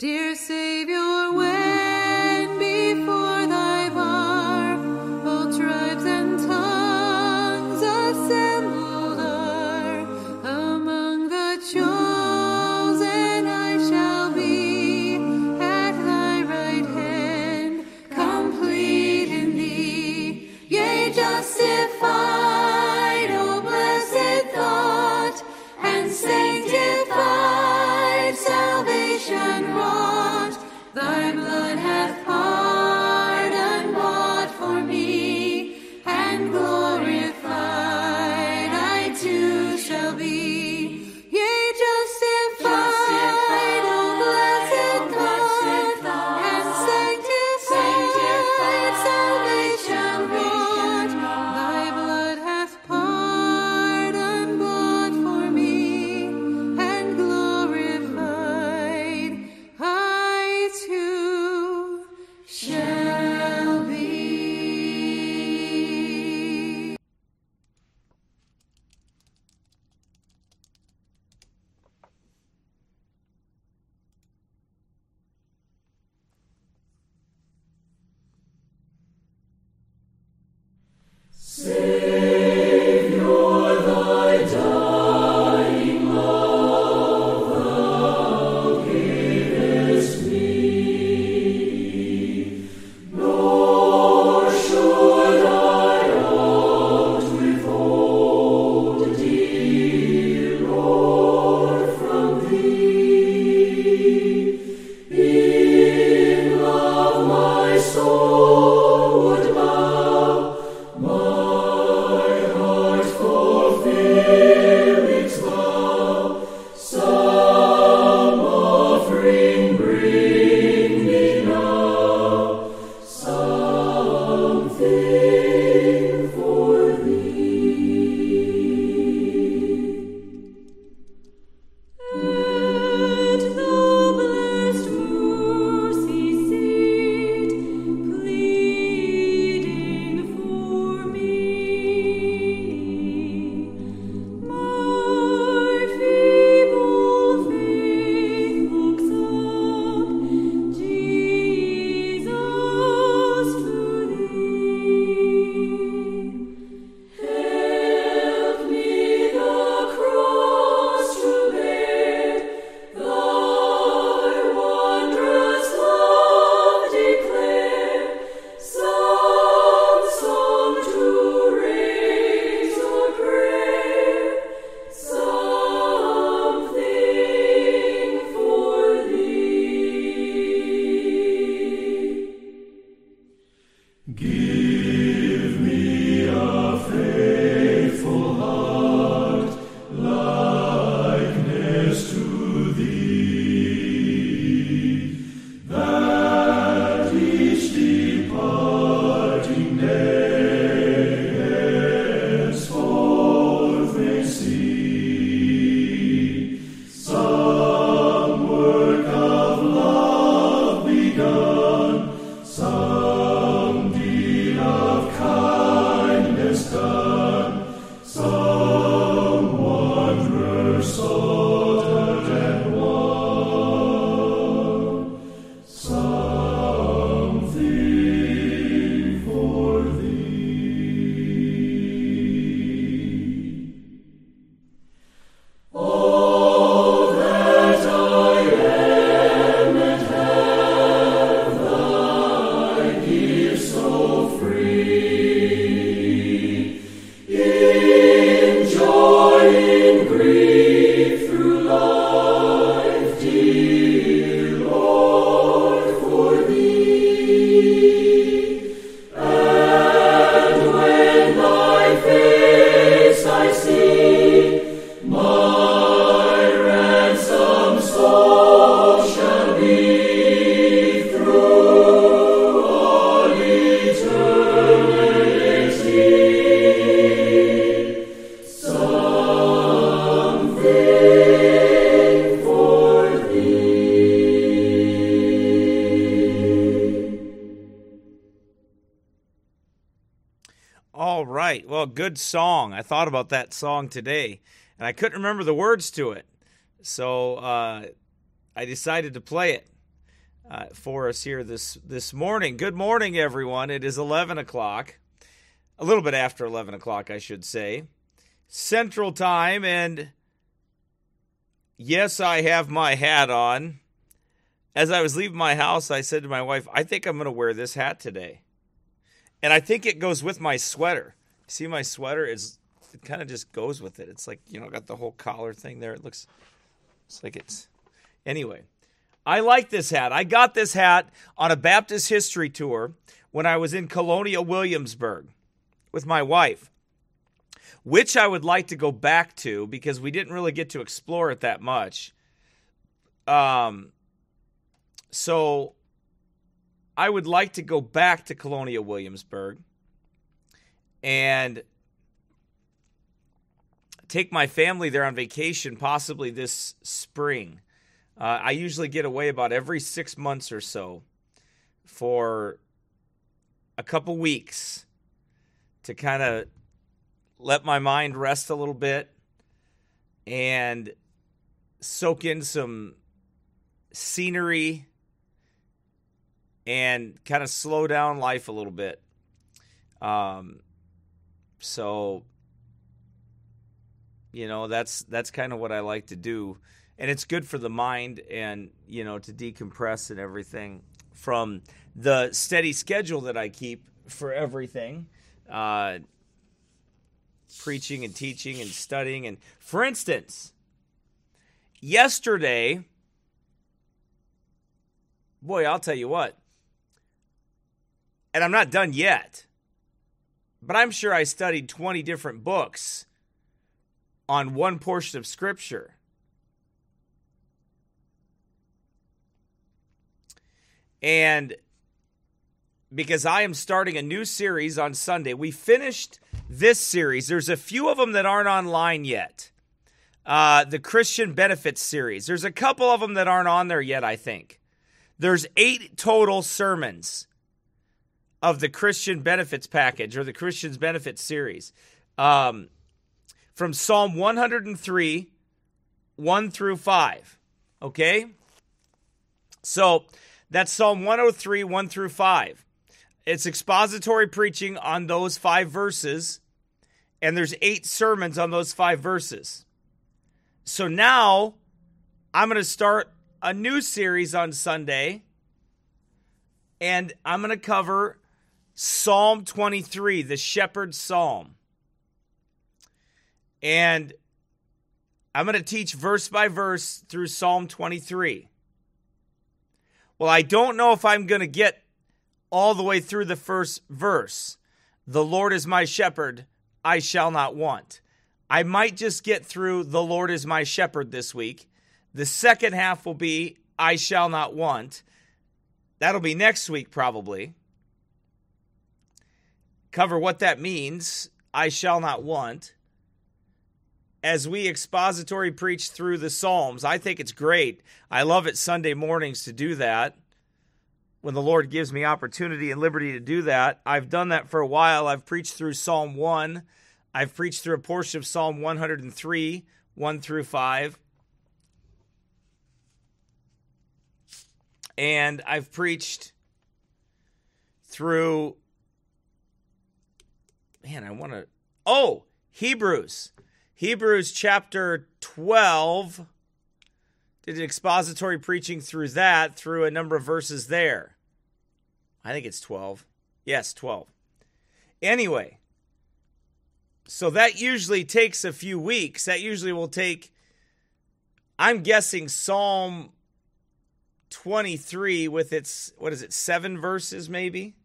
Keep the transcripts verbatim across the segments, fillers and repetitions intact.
Dear Savior, when before thy bar all tribes and tongues assembled are, among the chosen I shall be, at thy right hand, complete in thee. Yea, justified, O blessed thought, and sanctified, salvation wrought. Thy blood hath pardon bought for me, and glorified I too shall be. Yea, justified, O blessed thought, and sanctified, salvation wrought. Thy blood hath pardon bought for me, and glorified I too shall be. All right. Well, good song. I thought about that song today, and I couldn't remember the words to it. So uh, I decided to play it. uh, for us here this, this morning. Good morning, everyone. It is eleven o'clock, a little bit after eleven o'clock, I should say, Central Time, and yes, I have my hat on. As I was leaving my house, I said to my wife, I think I'm going to wear this hat today. And I think it goes with my sweater. See my sweater? It's, it kind of just goes with it. It's like, you know, got the whole collar thing there. It looks, it's like it's... Anyway, I like this hat. I got this hat on a Baptist history tour when I was in Colonial Williamsburg with my wife, which I would like to go back to because we didn't really get to explore it that much. Um, so I would like to go back to Colonial Williamsburg and take my family there on vacation, possibly this spring. Uh, I usually get away about every six months or so for a couple weeks to kind of let my mind rest a little bit and soak in some scenery and kind of slow down life a little bit. Um, so, you know, that's that's kind of what I like to do. And it's good for the mind and, you know, to decompress and everything from the steady schedule that I keep for everything. Uh, preaching and teaching and studying. And for instance, yesterday, boy, I'll tell you what, and I'm not done yet, but I'm sure I studied twenty different books on one portion of Scripture. And because I am starting a new series on Sunday, we finished this series. There's a few of them that aren't online yet. Uh, the Christian Benefits series. There's a couple of them that aren't on there yet, I think. There's eight total sermons of the Christian Benefits package or the Christian's Benefits series. Um, from Psalm one hundred three, one through five. Okay? So that's Psalm one oh three, one through five. It's expository preaching on those five verses, and there's eight sermons on those five verses. So now I'm going to start a new series on Sunday, and I'm going to cover Psalm twenty-three, the Shepherd's Psalm. And I'm going to teach verse by verse through Psalm twenty-three. Well, I don't know if I'm going to get all the way through the first verse. The Lord is my shepherd, I shall not want. I might just get through the Lord is my shepherd this week. The second half will be I shall not want. That'll be next week probably. Cover what that means, I shall not want. As we expository preach through the Psalms, I think it's great. I love it Sunday mornings to do that. When the Lord gives me opportunity and liberty to do that. I've done that for a while. I've preached through Psalm one. I've preached through a portion of Psalm one hundred three, one through five. And I've preached through, man, I want to, oh, Hebrews. Hebrews chapter twelve, did expository preaching through that, through a number of verses there. I think it's twelve. Yes, twelve. Anyway, so that usually takes a few weeks. That usually will take, I'm guessing Psalm twenty-three with its, what is it, seven verses maybe?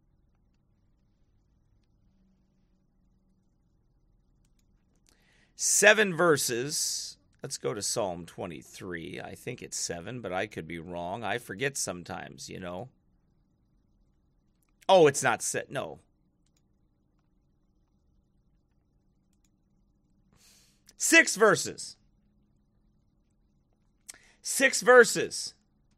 Seven verses. Let's go to Psalm twenty-three. I think it's seven, but I could be wrong. I forget sometimes, you know. Oh, it's not set. No. Six verses. Six verses.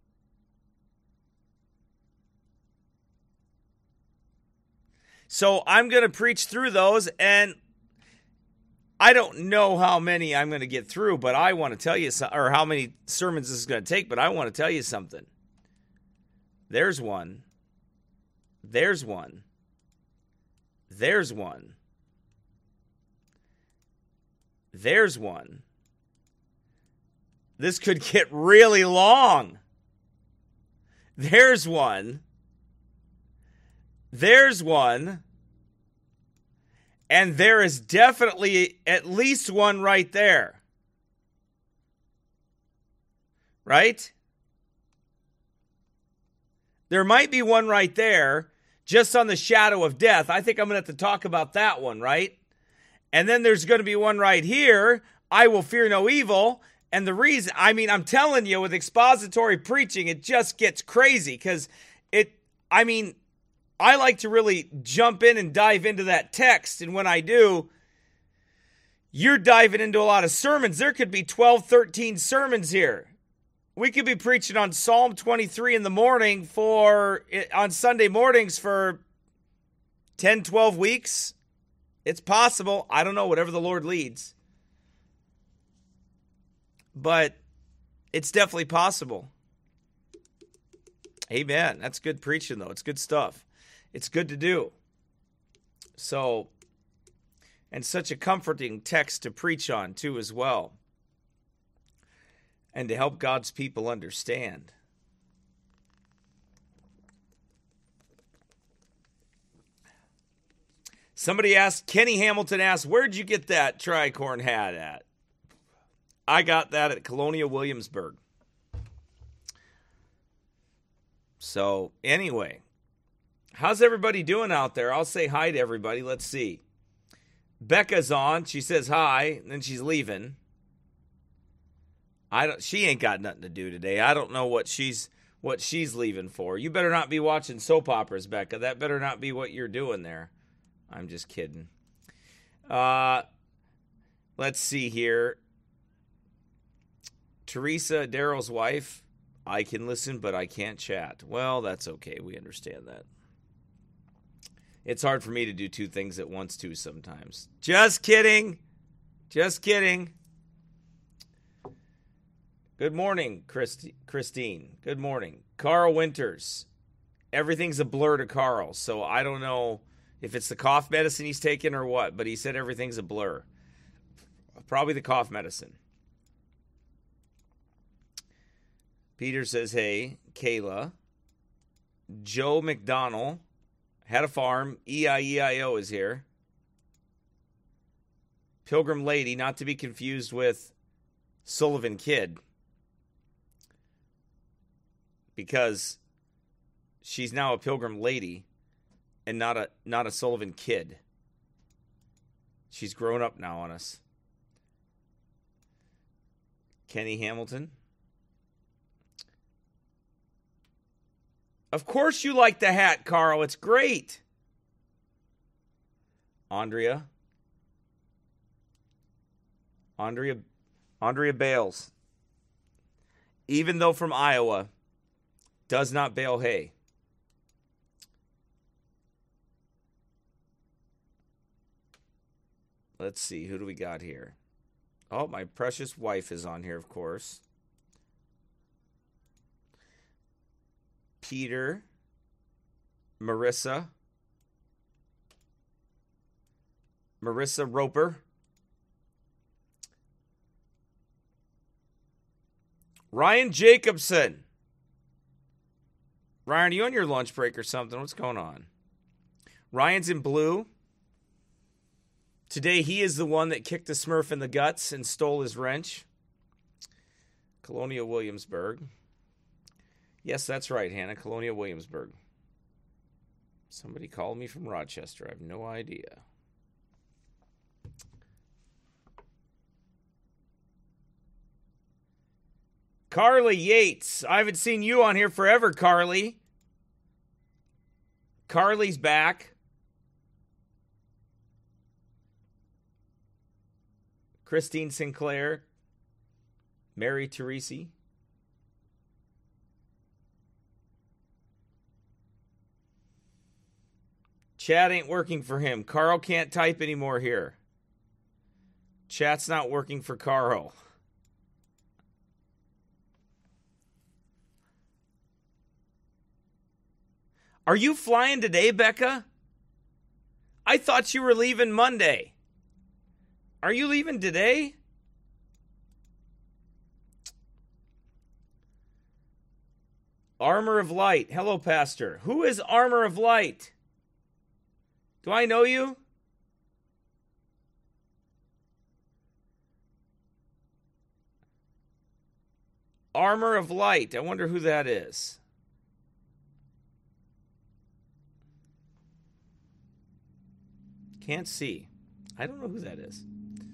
So I'm going to preach through those, and I don't know how many I'm going to get through, but I want to tell you something, or how many sermons this is going to take, but I want to tell you something. There's one. There's one. There's one. There's one. This could get really long. There's one. There's one. And there is definitely at least one right there. Right? There might be one right there, just on the shadow of death. I think I'm going to have to talk about that one, right? And then there's going to be one right here, I will fear no evil. And the reason, I mean, I'm telling you, with expository preaching, it just gets crazy because it, I mean, I like to really jump in and dive into that text. And when I do, you're diving into a lot of sermons. There could be twelve, thirteen sermons here. We could be preaching on Psalm twenty-three in the morning for, on Sunday mornings for ten, twelve weeks. It's possible. I don't know, whatever the Lord leads. But it's definitely possible. Amen. That's good preaching, though. It's good stuff. It's good to do. So, and such a comforting text to preach on, too, as well. And to help God's people understand. Somebody asked, Kenny Hamilton asked, where'd you get that tricorn hat at? I got that at Colonial Williamsburg. So, anyway, how's everybody doing out there? I'll say hi to everybody. Let's see. Becca's on. She says hi, and then she's leaving. I don't. She ain't got nothing to do today. I don't know what she's what she's leaving for. You better not be watching soap operas, Becca. That better not be what you're doing there. I'm just kidding. Uh, let's see here. Teresa, Daryl's wife, I can listen, but I can't chat. Well, that's okay. We understand that. It's hard for me to do two things at once, too, sometimes. Just kidding. Just kidding. Good morning, Christi- Christine. Good morning. Carl Winters. Everything's a blur to Carl, so I don't know if it's the cough medicine he's taking or what, but he said everything's a blur. Probably the cough medicine. Peter says, hey, Kayla. Joe McDonald had a farm. E I E I O is here. Pilgrim Lady, not to be confused with Sullivan Kid. Because she's now a Pilgrim Lady and not a not a Sullivan Kid. She's grown up now on us. Kenny Hamilton. Of course you like the hat, Carl. It's great. Andrea. Andrea Andrea Bales. Even though from Iowa, does not bale hay. Let's see, who do we got here? Oh, my precious wife is on here, of course. Peter, Marissa, Marissa Roper, Ryan Jacobson. Ryan, are you on your lunch break or something? What's going on? Ryan's in blue. Today he is the one that kicked the Smurf in the guts and stole his wrench. Colonial Williamsburg. Yes, that's right, Hannah. Colonial Williamsburg. Somebody called me from Rochester. I have no idea. Carly Yates. I haven't seen you on here forever, Carly. Carly's back. Christine Sinclair. Mary Teresi. Chat ain't working for him. Carl can't type anymore here. Chat's not working for Carl. Are you flying today, Becca? I thought you were leaving Monday. Are you leaving today? Armor of Light. Hello, Pastor. Who is Armor of Light? Do I know you? Armor of Light. I wonder who that is. Can't see. I don't know who that is.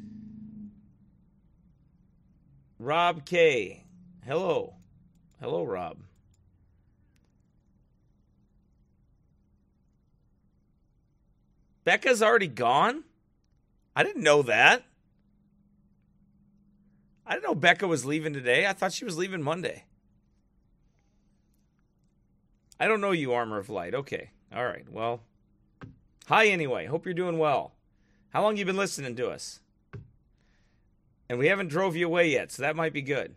Rob K. Hello. Hello, Rob. Becca's already gone? I didn't know that. I didn't know Becca was leaving today. I thought she was leaving Monday. I don't know you, Armor of Light. Okay. All right. Well, hi anyway. Hope you're doing well. How long you been listening to us? And we haven't drove you away yet, so that might be good.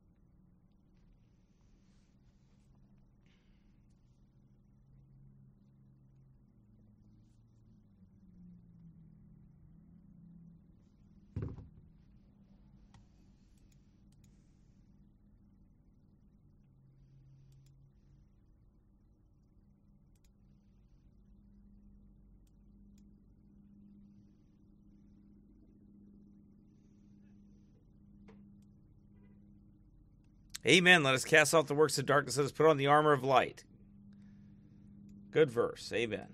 Amen. Let us cast off the works of darkness. Let us put on the armor of light. Good verse. Amen.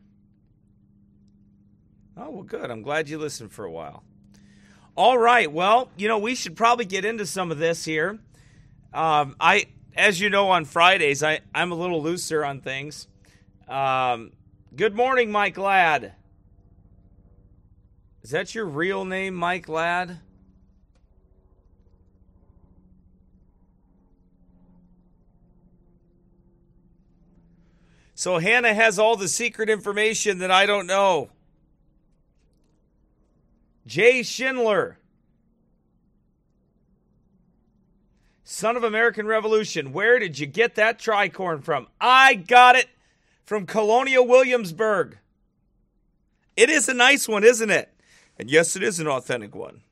Oh, well, good. I'm glad you listened for a while. All right. Well, you know, we should probably get into some of this here. Um, I, as you know, on Fridays, I, I'm a little looser on things. Um, good morning, Mike Ladd. Is that your real name, Mike Ladd? So Hannah has all the secret information that I don't know. Jay Schindler. Son of American Revolution. Where did you get that tricorn from? I got it from Colonial Williamsburg. It is a nice one, isn't it? And yes, it is an authentic one.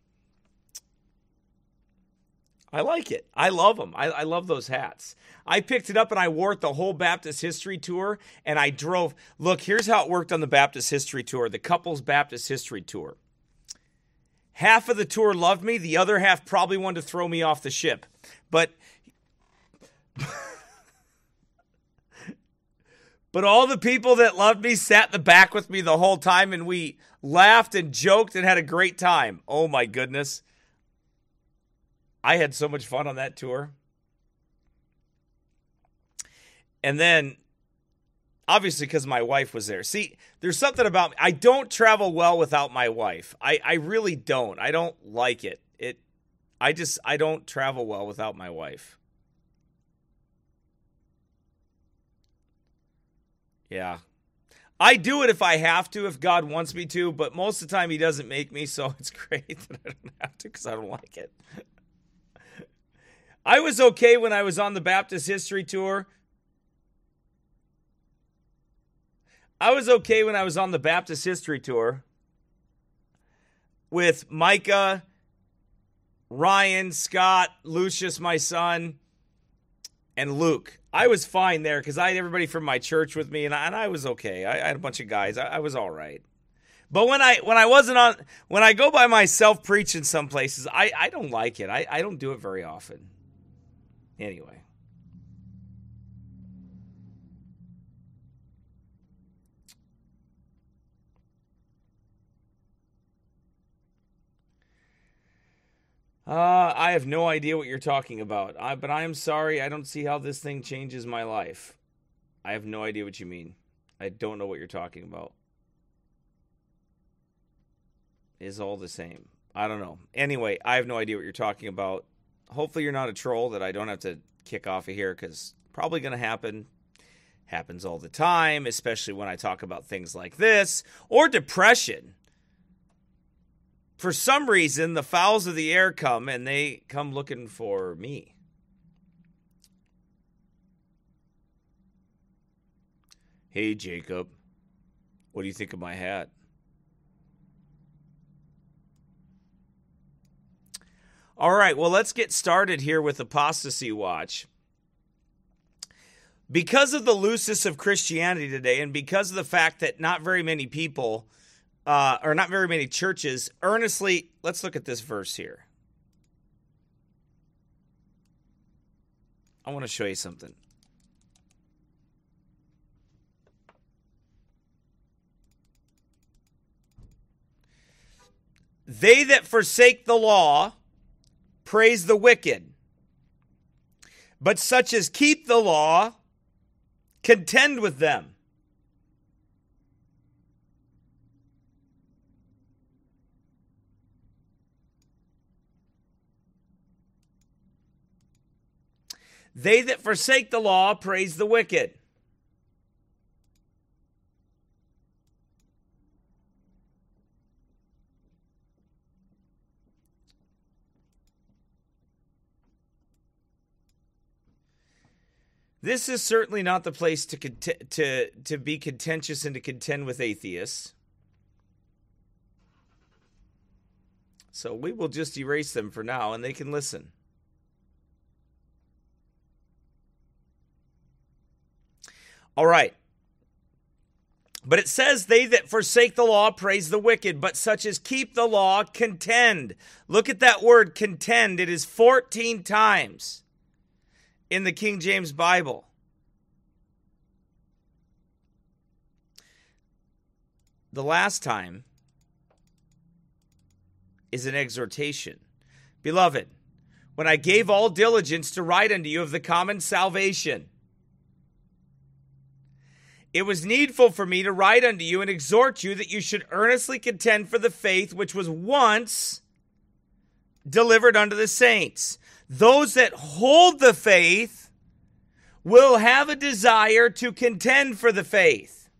I like it. I love them. I, I love those hats. I picked it up and I wore it the whole Baptist History Tour, and I drove. Look, here's how it worked on the Baptist History Tour, the Couples Baptist History Tour. Half of the tour loved me. The other half probably wanted to throw me off the ship. But, but all the people that loved me sat in the back with me the whole time, and we laughed and joked and had a great time. Oh, my goodness. I had so much fun on that tour. And then, obviously, because my wife was there. See, there's something about me. I don't travel well without my wife. I, I really don't. I don't like it. It. I just, I don't travel well without my wife. Yeah. I do it if I have to, if God wants me to, but most of the time he doesn't make me, so it's great that I don't have to because I don't like it. I was okay when I was on the Baptist History Tour. I was okay when I was on the Baptist History Tour with Micah, Ryan, Scott, Lucius, my son, and Luke. I was fine there because I had everybody from my church with me, and I, and I was okay. I, I had a bunch of guys. I, I was all right. But when I when I wasn't on, when I go by myself preaching some places, I, I don't like it. I, I don't do it very often. Anyway. Uh, I have no idea what you're talking about. I, but I am sorry. I don't see how this thing changes my life. I have no idea what you mean. I don't know what you're talking about. It's all the same. I don't know. Anyway, I have no idea what you're talking about. Hopefully you're not a troll that I don't have to kick off of here, because probably going to happen. Happens all the time, especially when I talk about things like this or depression. For some reason, the fowls of the air come, and they come looking for me. Hey, Jacob, what do you think of my hat? All right, well, let's get started here with Apostasy Watch. Because of the looseness of Christianity today, and because of the fact that not very many people, uh, or not very many churches, earnestly, let's look at this verse here. I want to show you something. They that forsake the law praise the wicked, but such as keep the law contend with them. They that forsake the law praise the wicked. This is certainly not the place to cont- to to be contentious and to contend with atheists. So we will just erase them for now, and they can listen. All right. But it says, they that forsake the law praise the wicked, but such as keep the law contend. Look at that word, contend. It is fourteen times in the King James Bible. The last time is an exhortation. Beloved, when I gave all diligence to write unto you of the common salvation, it was needful for me to write unto you and exhort you that you should earnestly contend for the faith which was once delivered unto the saints. Those that hold the faith will have a desire to contend for the faith.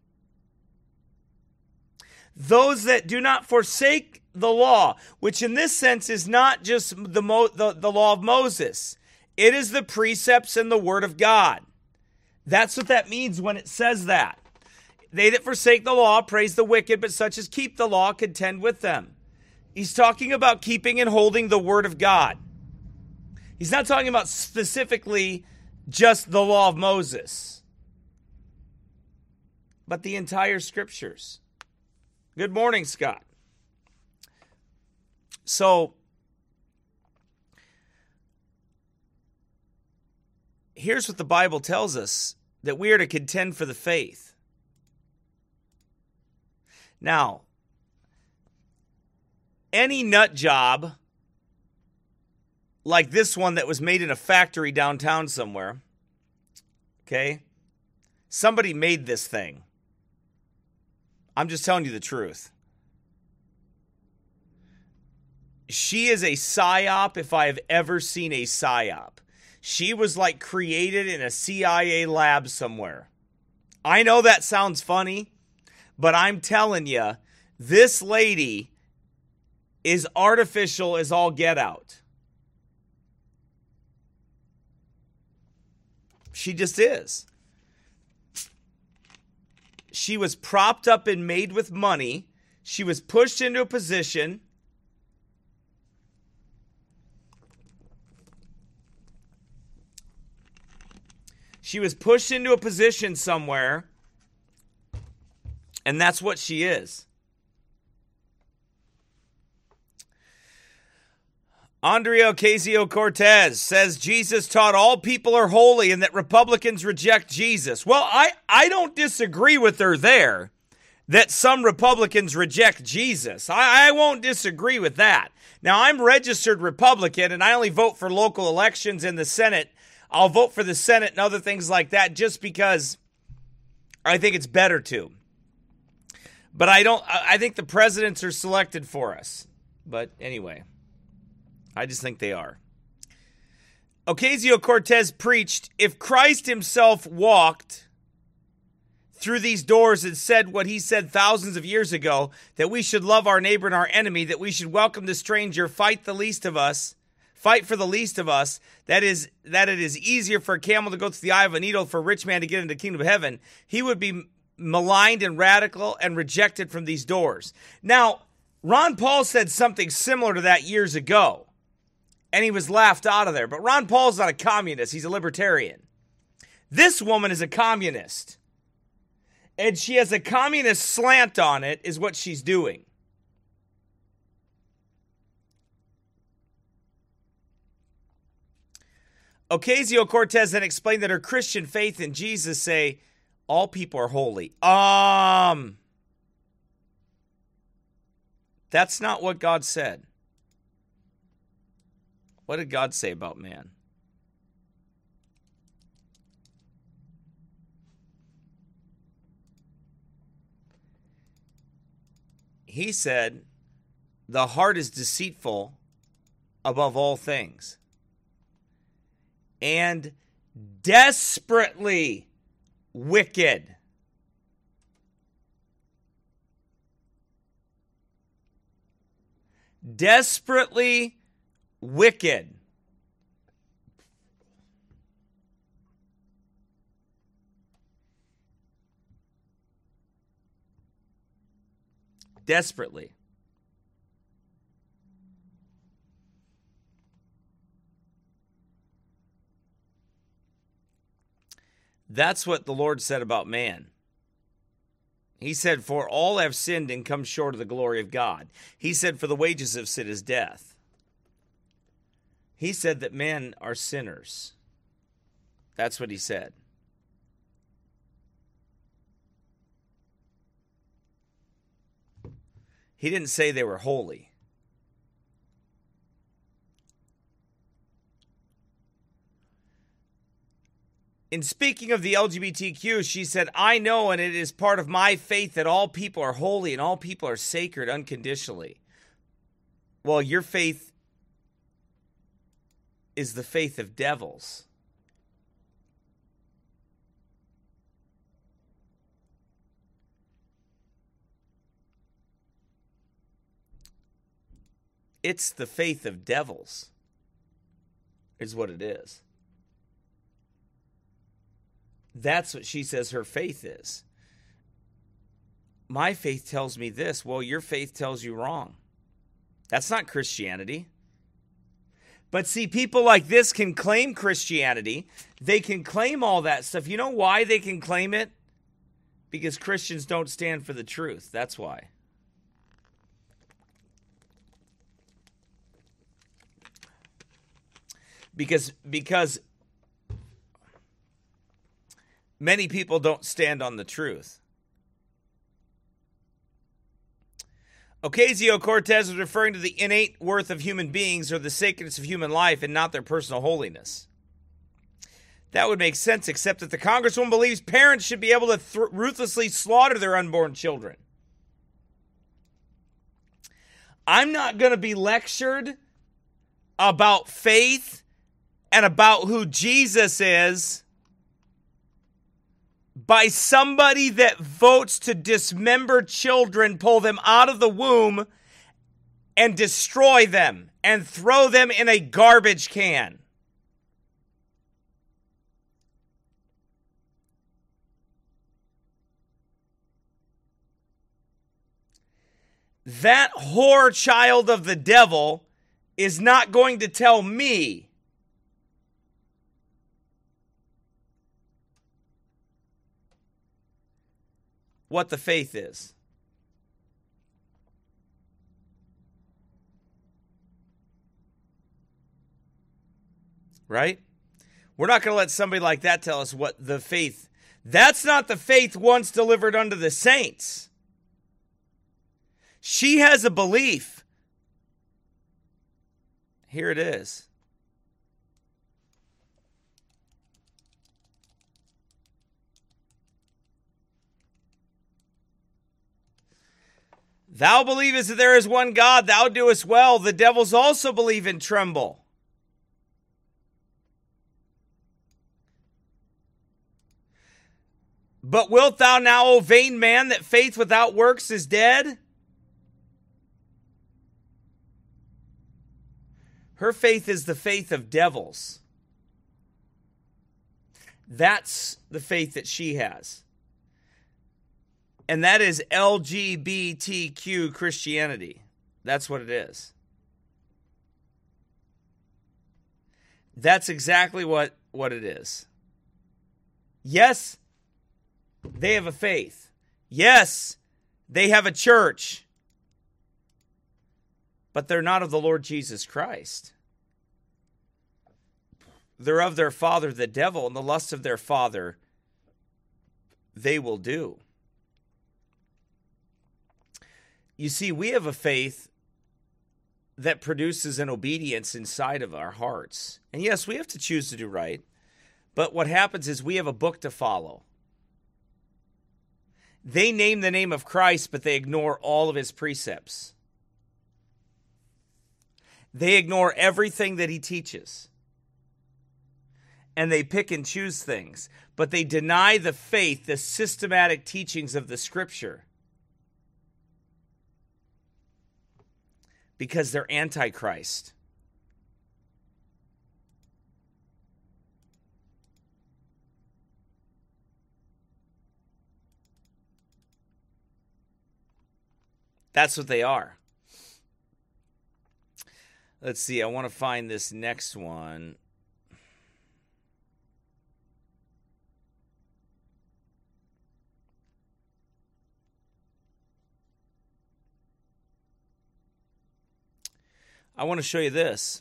Those that do not forsake the law, which in this sense is not just the, Mo- the, the law of Moses. It is the precepts and the word of God. That's what that means when it says that. They that forsake the law praise the wicked, but such as keep the law contend with them. He's talking about keeping and holding the word of God. He's not talking about specifically just the law of Moses, but the entire scriptures. Good morning, Scott. So, here's what the Bible tells us, that we are to contend for the faith. Now, any nut job like this one that was made in a factory downtown somewhere, okay? Somebody made this thing. I'm just telling you the truth. She is a psyop if I have ever seen a psyop. She was like created in a C I A lab somewhere. I know that sounds funny, but I'm telling you, this lady is artificial as all get out. She just is. She was propped up and made with money. She was pushed into a position. She was pushed into a position somewhere, and that's what she is. Andrea Ocasio-Cortez says Jesus taught all people are holy and that Republicans reject Jesus. Well, I, I don't disagree with her there, that some Republicans reject Jesus. I, I won't disagree with that. Now, I'm registered Republican, and I only vote for local elections in the Senate. I'll vote for the Senate and other things like that just because I think it's better to. But I don't, I think the presidents are selected for us. But anyway, I just think they are. Ocasio-Cortez preached, if Christ himself walked through these doors and said what he said thousands of years ago, that we should love our neighbor and our enemy, that we should welcome the stranger, fight the least of us, fight for the least of us, that is, that it is easier for a camel to go through the eye of a needle for a rich man to get into the kingdom of heaven, he would be maligned and radical and rejected from these doors. Now, Ron Paul said something similar to that years ago, and he was laughed out of there. But Ron Paul's not a communist. He's a libertarian. This woman is a communist. And she has a communist slant on it, is what she's doing. Ocasio-Cortez then explained that her Christian faith in Jesus say, all people are holy. Um, that's not what God said. What did God say about man? He said, the heart is deceitful above all things and desperately wicked. Desperately wicked. Desperately. That's what the Lord said about man. He said, for all have sinned and come short of the glory of God. He said, for the wages of sin is death. He said that men are sinners. That's what he said. He didn't say they were holy. In speaking of the L G B T Q, she said, I know and it is part of my faith that all people are holy and all people are sacred unconditionally. Well, your faith is the faith of devils. It's the faith of devils, is what it is. That's what she says her faith is. My faith tells me this. Well, your faith tells you wrong. That's not Christianity. But see, people like this can claim Christianity. They can claim all that stuff. You know why they can claim it? Because Christians don't stand for the truth. That's why. Because, because many people don't stand on the truth. Ocasio-Cortez was referring to the innate worth of human beings or the sacredness of human life and not their personal holiness. That would make sense, except that the Congresswoman believes parents should be able to th- ruthlessly slaughter their unborn children. I'm not going to be lectured about faith and about who Jesus is by somebody that votes to dismember children, pull them out of the womb, and destroy them and throw them in a garbage can. That whore child of the devil is not going to tell me what the faith is. Right? We're not going to let somebody like that tell us what the faith. That's not the faith once delivered unto the saints. She has a belief. Here it is. Thou believest that there is one God, thou doest well. The devils also believe and tremble. But wilt thou now, O vain man, that faith without works is dead? Her faith is the faith of devils. That's the faith that she has. And that is L G B T Q Christianity. That's what it is. That's exactly what, what it is. Yes, they have a faith. Yes, they have a church. But they're not of the Lord Jesus Christ. They're of their father, the devil, and the lust of their father they will do. You see, we have a faith that produces an obedience inside of our hearts. And yes, we have to choose to do right. But what happens is we have a book to follow. They name the name of Christ, but they ignore all of his precepts. They ignore everything that he teaches. And they pick and choose things. But they deny the faith, the systematic teachings of the Scripture. Because they're antichrist. That's what they are. Let's see, I want to find this next one. I want to show you this.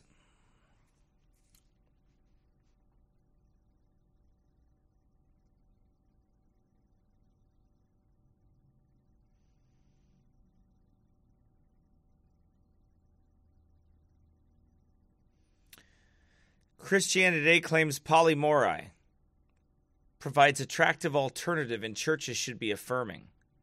Christianity Today claims polyamory provides attractive alternative and churches should be affirming.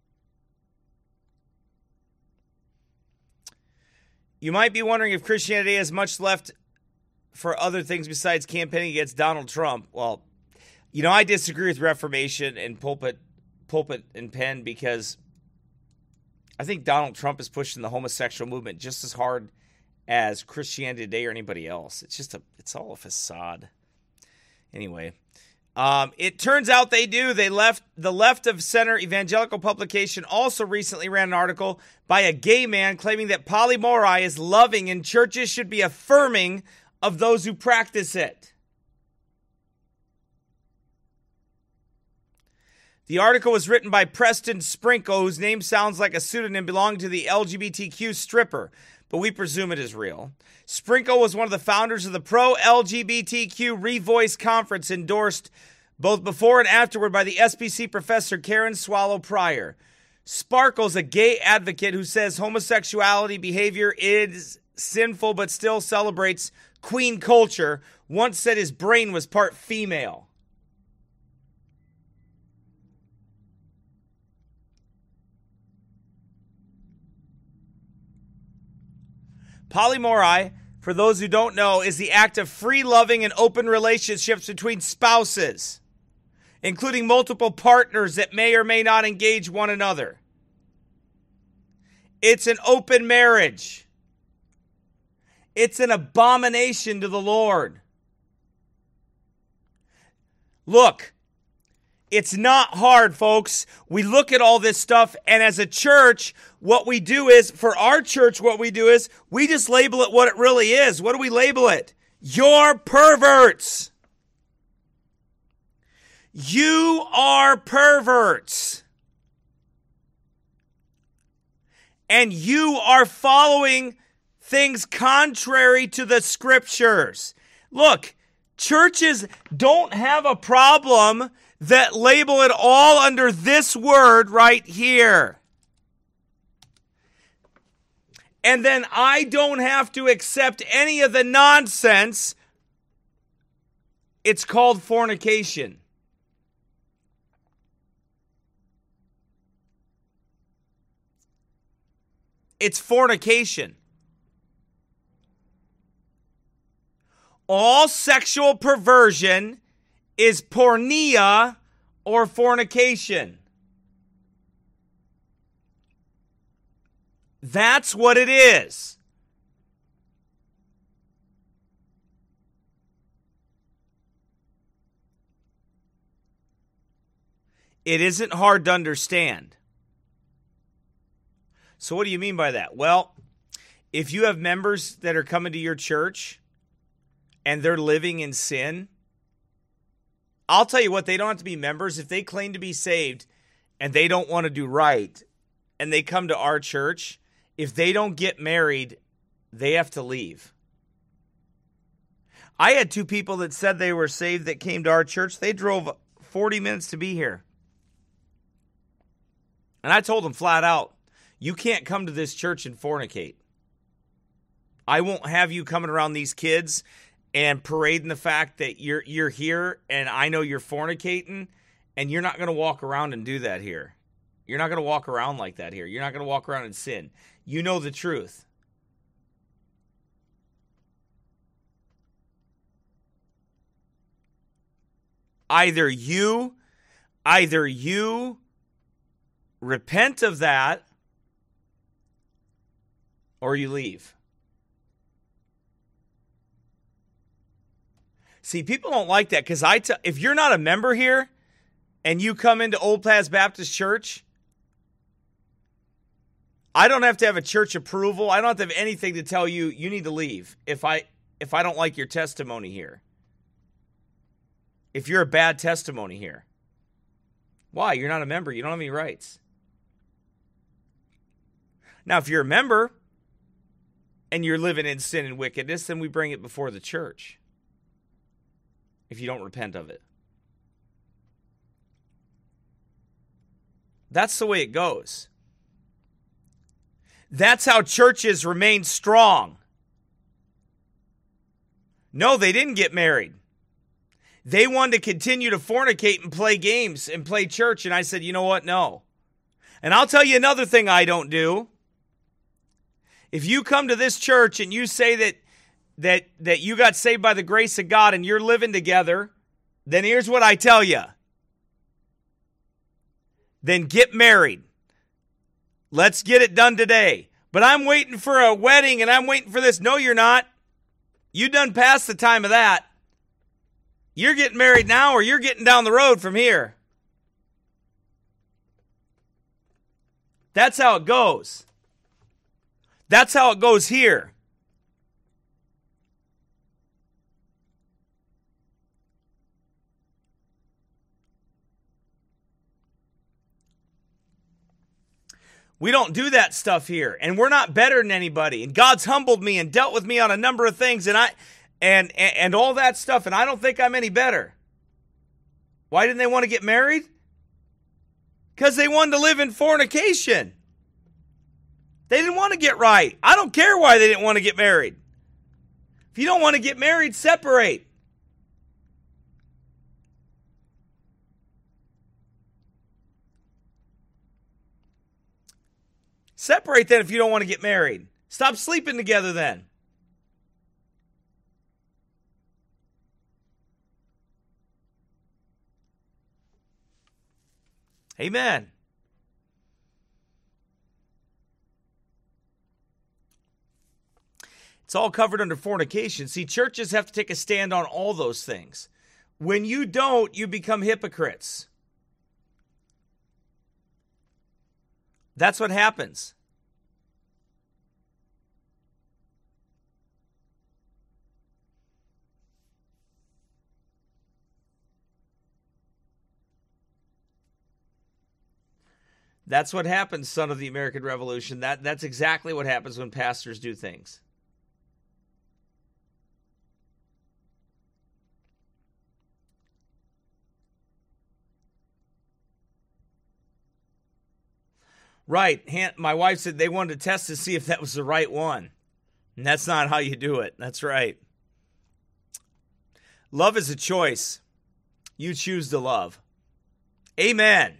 You might be wondering if Christianity has much left for other things besides campaigning against Donald Trump. Well, you know, I disagree with Reformation and pulpit, pulpit and pen because I think Donald Trump is pushing the homosexual movement just as hard as Christianity Today or anybody else. It's just a, it's all a facade. Anyway, um, it turns out they do. They left the Left of Center evangelical publication also recently ran an article by a gay man claiming that polyamory is loving and churches should be affirming of those who practice it. The article was written by Preston Sprinkle, whose name sounds like a pseudonym belonging to the L G B T Q stripper, but we presume it is real. Sprinkle was one of the founders of the Pro-L G B T Q Revoice Conference, endorsed both before and afterward by the S B C professor Karen Swallow Prior. Sparkle's a gay advocate who says homosexuality behavior is sinful but still celebrates queen culture. Once said his brain was part female. Polyamory, for those who don't know, is the act of free, loving, and open relationships between spouses, including multiple partners that may or may not engage one another. It's an open marriage. It's an abomination to the Lord. Look, it's not hard, folks. We look at all this stuff, and as a church, what we do is, for our church, what we do is, we just label it what it really is. What do we label it? You're perverts. You are perverts. And you are following things contrary to the Scriptures. Look, churches don't have a problem that label it all under this word right here. And then I don't have to accept any of the nonsense. It's called fornication. It's fornication. All sexual perversion is porneia or fornication. That's what it is. It isn't hard to understand. So what do you mean by that? Well, if you have members that are coming to your church and they're living in sin, I'll tell you what, they don't have to be members. If they claim to be saved and they don't want to do right and they come to our church, if they don't get married, they have to leave. I had two people that said they were saved that came to our church. They drove forty minutes to be here. And I told them flat out, you can't come to this church and fornicate. I won't have you coming around these kids and parading the fact that you're you're here and I know you're fornicating, and you're not going to walk around and do that here. You're not going to walk around like that here. You're not going to walk around and sin. You know the truth. Either you, either you repent of that or you leave. See, people don't like that because I t- if you're not a member here and you come into Old Paths Baptist Church, I don't have to have a church approval. I don't have to have anything to tell you you need to leave if I if I don't like your testimony here. If you're a bad testimony here. Why? You're not a member. You don't have any rights. Now, if you're a member and you're living in sin and wickedness, then we bring it before the church. If you don't repent of it. That's the way it goes. That's how churches remain strong. No, they didn't get married. They wanted to continue to fornicate and play games and play church. And I said, you know what? No. And I'll tell you another thing I don't do. If you come to this church and you say that that that you got saved by the grace of God and you're living together, then here's what I tell you. Then get married. Let's get it done today. But I'm waiting for a wedding and I'm waiting for this. No, you're not. You done past the time of that. You're getting married now or you're getting down the road from here. That's how it goes. That's how it goes here. We don't do that stuff here, and we're not better than anybody. And God's humbled me and dealt with me on a number of things, and I and and, and all that stuff, and I don't think I'm any better. Why didn't they want to get married? Because they wanted to live in fornication. They didn't want to get right. I don't care why they didn't want to get married. If you don't want to get married, separate. Separate then if you don't want to get married. Stop sleeping together then. Amen. It's all covered under fornication. See, churches have to take a stand on all those things. When you don't, you become hypocrites. That's what happens. That's what happens, son of the American Revolution. That, that's exactly what happens when pastors do things. Right. My wife said they wanted to test to see if that was the right one. And that's not how you do it. That's right. Love is a choice. You choose to love. Amen.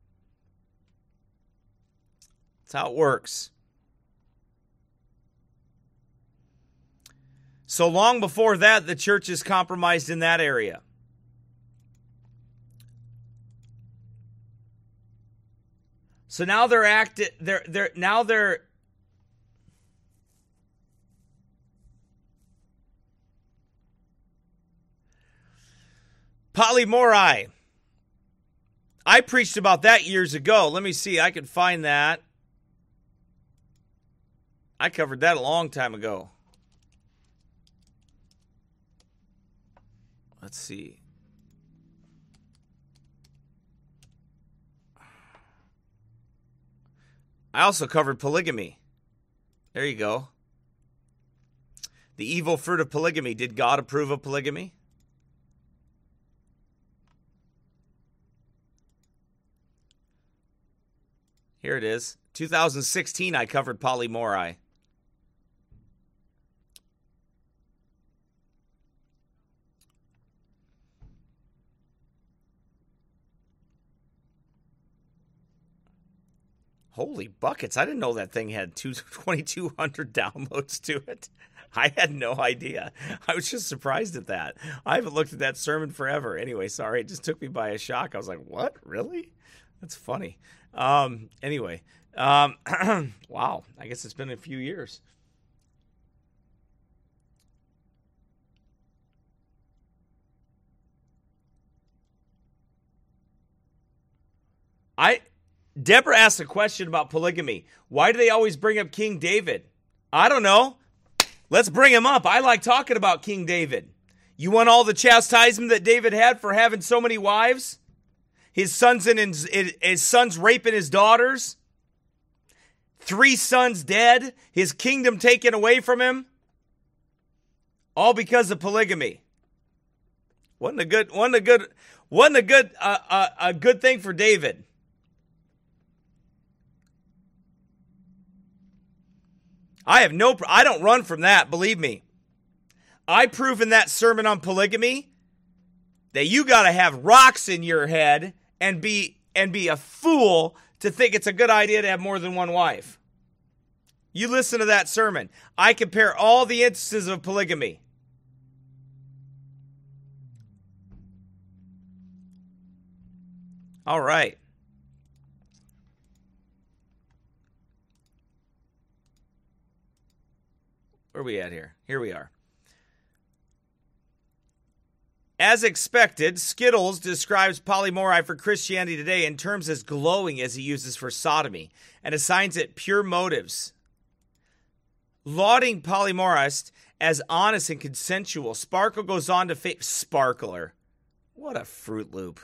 That's how it works. So long before that, the church is compromised in that area. So now they're acting. They're they're now they're. Polymorai. I preached about that years ago. Let me see. I could find that. I covered that a long time ago. Let's see. I also covered polygamy. There you go. The evil fruit of polygamy. Did God approve of polygamy? Here it is. two thousand sixteen, I covered polymorphy. Holy buckets. I didn't know that thing had twenty-two hundred downloads to it. I had no idea. I was just surprised at that. I haven't looked at that sermon forever. Anyway, sorry. It just took me by a shock. I was like, what? Really? That's funny. Um, anyway. Um, wow. I guess it's been a few years. I... Deborah asked a question about polygamy. Why do they always bring up King David? I don't know. Let's bring him up. I like talking about King David. You want all the chastisement that David had for having so many wives? His sons and his, his sons raping his daughters? Three sons dead? His kingdom taken away from him? All because of polygamy. Wasn't a good, wasn't a good, wasn't a good, uh, uh, a good thing for David. I have no, I don't run from that, believe me. I prove in that sermon on polygamy that you got to have rocks in your head and be and be a fool to think it's a good idea to have more than one wife. You listen to that sermon. I compare all the instances of polygamy. All right. Where are we at here? Here we are. As expected, Skittles describes polymorphy for Christianity today in terms as glowing as he uses for sodomy and assigns it pure motives. Lauding polymorphist as honest and consensual, Sparkle goes on to fa- Sparkler. What a Fruit Loop.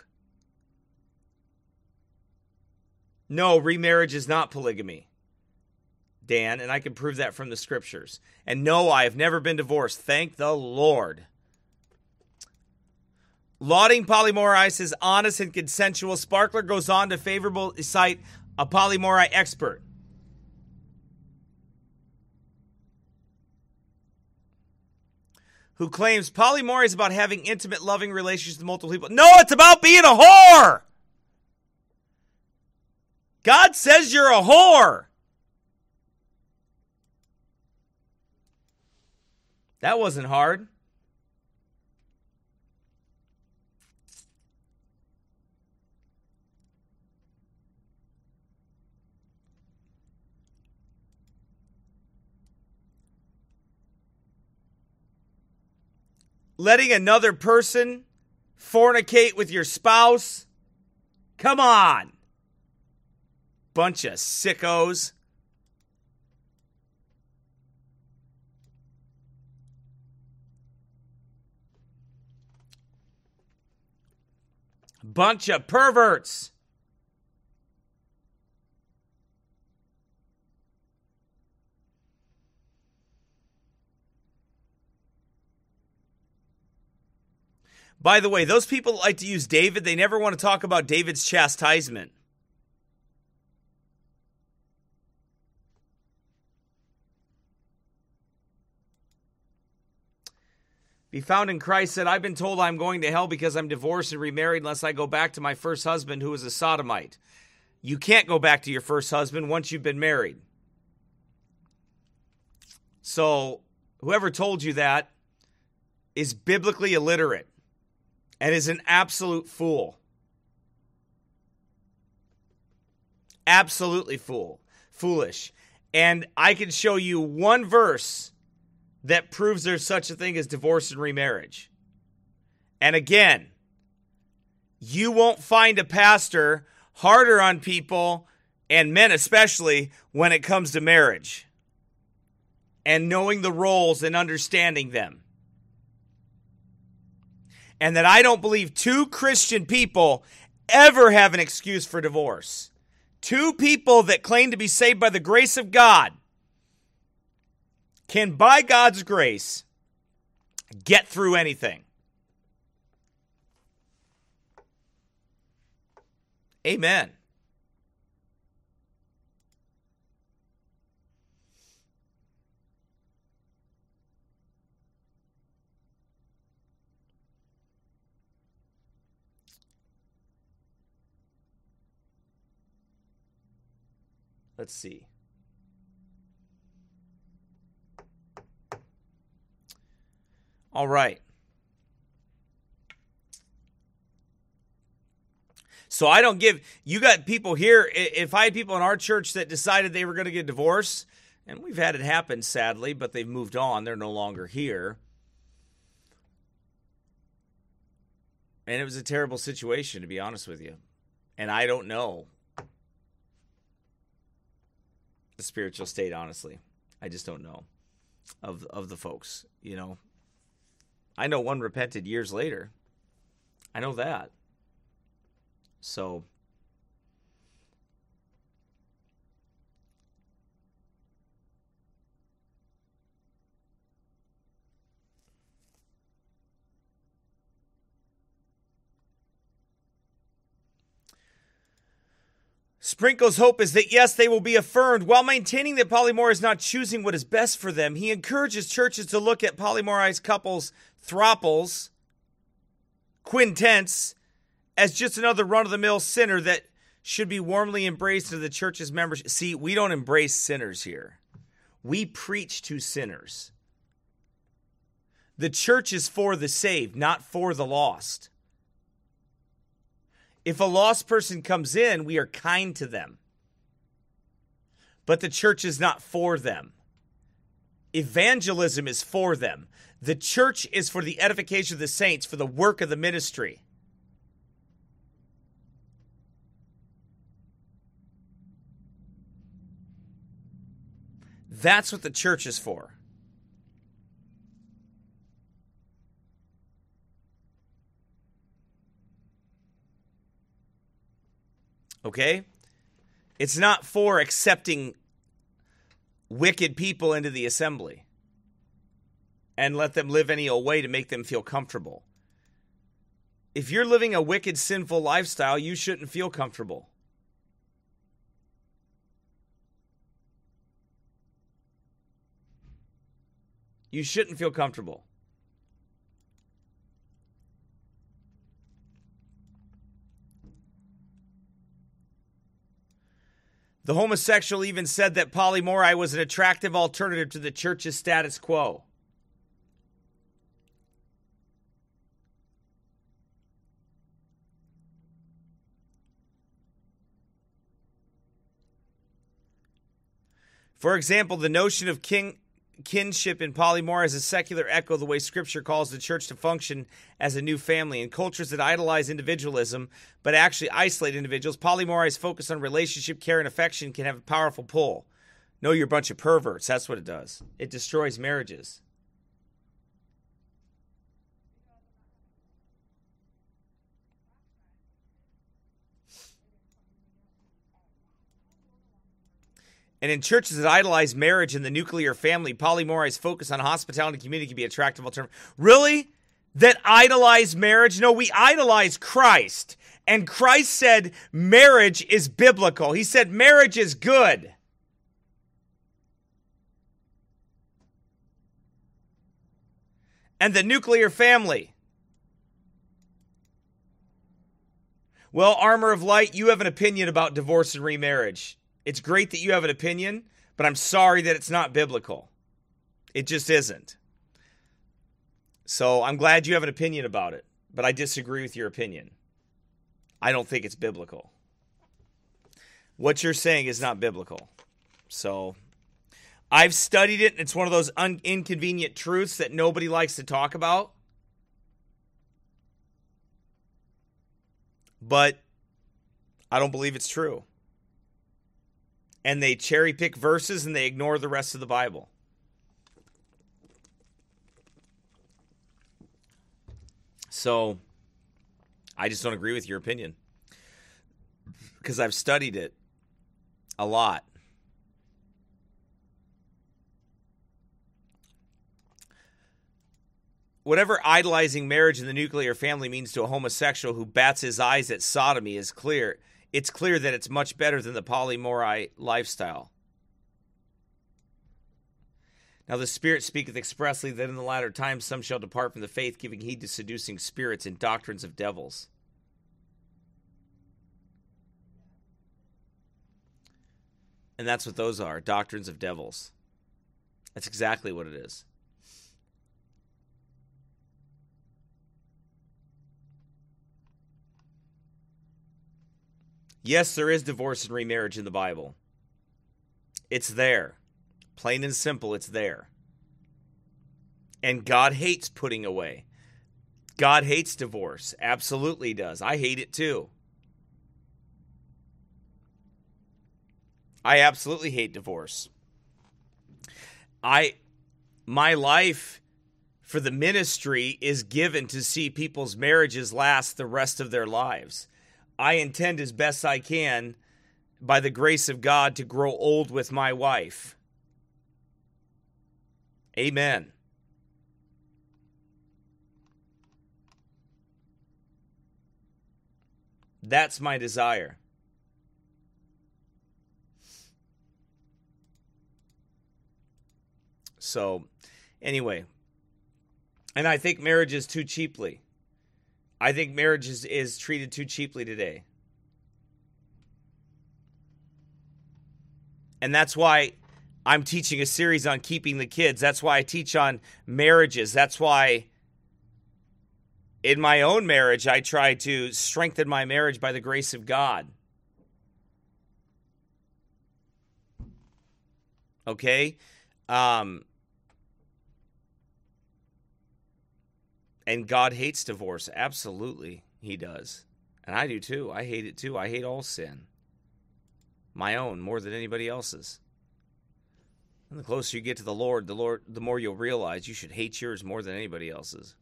No, remarriage is not polygamy, Dan, and I can prove that from the scriptures. And no, I have never been divorced. Thank the Lord. Lauding polymorphy as honest and consensual, Sparkler goes on to favorably cite a polymorphy expert. Who claims polymorphy is about having intimate, loving relationships with multiple people. No, it's about being a whore. God says you're a whore. That wasn't hard. Letting another person fornicate with your spouse? Come on. Bunch of sickos. Bunch of perverts. By the way, those people that like to use David, they never want to talk about David's chastisement. Be found in Christ said, I've been told I'm going to hell because I'm divorced and remarried unless I go back to my first husband who was a sodomite. You can't go back to your first husband once you've been married. So whoever told you that is biblically illiterate and is an absolute fool. Absolutely fool. Foolish. And I can show you one verse that proves there's such a thing as divorce and remarriage. And again, you won't find a pastor harder on people, and men especially, when it comes to marriage and knowing the roles and understanding them. And that I don't believe two Christian people ever have an excuse for divorce. Two people that claim to be saved by the grace of God can, by God's grace, get through anything. Amen. Let's see. All right. So I don't give, you got people here, if I had people in our church that decided they were going to get divorced, and we've had it happen sadly, but they've moved on, they're no longer here. And it was a terrible situation, to be honest with you. And I don't know the spiritual state, honestly. I just don't know of of the folks, you know. I know one repented years later. I know that. So Sprinkle's hope is that, yes, they will be affirmed. While maintaining that polyamory is not choosing what is best for them, he encourages churches to look at polyamorous couples, throuples, quintets, as just another run-of-the-mill sinner that should be warmly embraced into the church's membership. See, we don't embrace sinners here. We preach to sinners. The church is for the saved, not for the lost. If a lost person comes in, we are kind to them. But the church is not for them. Evangelism is for them. The church is for the edification of the saints, for the work of the ministry. That's what the church is for. Okay? It's not for accepting wicked people into the assembly and let them live any old way to make them feel comfortable. If you're living a wicked, sinful lifestyle, you shouldn't feel comfortable. You shouldn't feel comfortable. The homosexual even said that polyamory was an attractive alternative to the church's status quo. For example, the notion of king, kinship in polyamory is a secular echo of the way Scripture calls the church to function as a new family. In cultures that idolize individualism but actually isolate individuals, polyamory's focus on relationship, care, and affection can have a powerful pull. No, you're a bunch of perverts. That's what it does. It destroys marriages. And in churches that idolize marriage and the nuclear family, polyamory's focus on hospitality and community can be an attractive alternative. Really? That idolize marriage? No, we idolize Christ. And Christ said marriage is biblical. He said marriage is good. And the nuclear family. Well, Armor of Light, you have an opinion about divorce and remarriage. It's great that you have an opinion, but I'm sorry that it's not biblical. It just isn't. So I'm glad you have an opinion about it, but I disagree with your opinion. I don't think it's biblical. What you're saying is not biblical. So I've studied it, and it's one of those un- inconvenient truths that nobody likes to talk about. but I don't believe it's true. And they cherry pick verses and they ignore the rest of the Bible. So I just don't agree with your opinion because I've studied it a lot. Whatever idolizing marriage and the nuclear family means to a homosexual who bats his eyes at sodomy is clear. It's clear that it's much better than the polyamory lifestyle. Now the Spirit speaketh expressly that in the latter times some shall depart from the faith, giving heed to seducing spirits and doctrines of devils. And that's what those are, doctrines of devils. That's exactly what it is. Yes, there is divorce and remarriage in the Bible. It's there. Plain and simple, it's there. And God hates putting away. God hates divorce. Absolutely does. I hate it too. I absolutely hate divorce. I, my life for the ministry is given to see people's marriages last the rest of their lives. I intend as best I can, by the grace of God, to grow old with my wife. Amen. That's my desire. So, anyway, and I think marriage is too cheaply. I think marriage is, is treated too cheaply today. And that's why I'm teaching a series on keeping the kids. That's why I teach on marriages. That's why in my own marriage, I try to strengthen my marriage by the grace of God. Okay? Um, and God hates divorce. Absolutely, he does. And I do too. I hate it too. I hate all sin. My own more than anybody else's. And the closer you get to the Lord, the Lord, the more you'll realize you should hate yours more than anybody else's.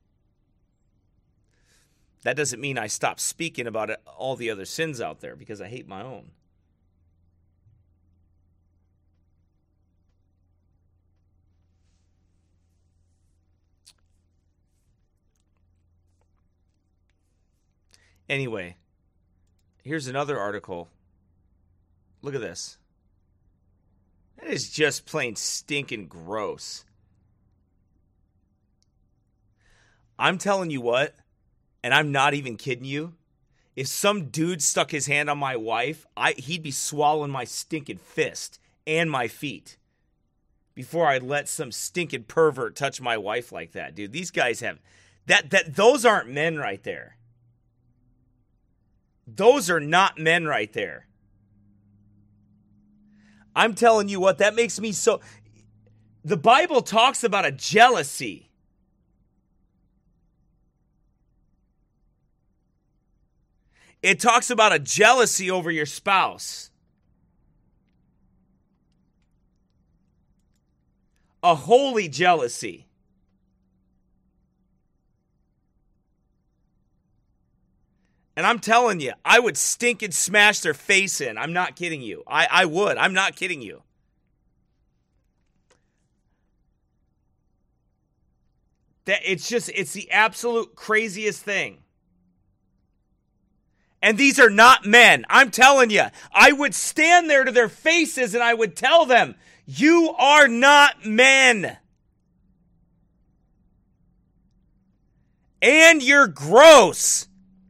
That doesn't mean I stop speaking about it, all the other sins out there, because I hate my own. Anyway, here's another article. Look at this. That is just plain stinking gross. I'm telling you what, and I'm not even kidding you, if some dude stuck his hand on my wife, I he'd be swallowing my stinking fist and my feet before I let some stinking pervert touch my wife like that, dude. These guys have that that those aren't men right there. Those are not men right there. I'm telling you what, that makes me so... The Bible talks about a jealousy. It talks about a jealousy over your spouse. A holy jealousy. And I'm telling you, I would stink and smash their face in. I'm not kidding you. I, I would. I'm not kidding you. That it's just, it's the absolute craziest thing. And these are not men. I'm telling you, I would stand there to their faces and I would tell them, you are not men. And you're gross.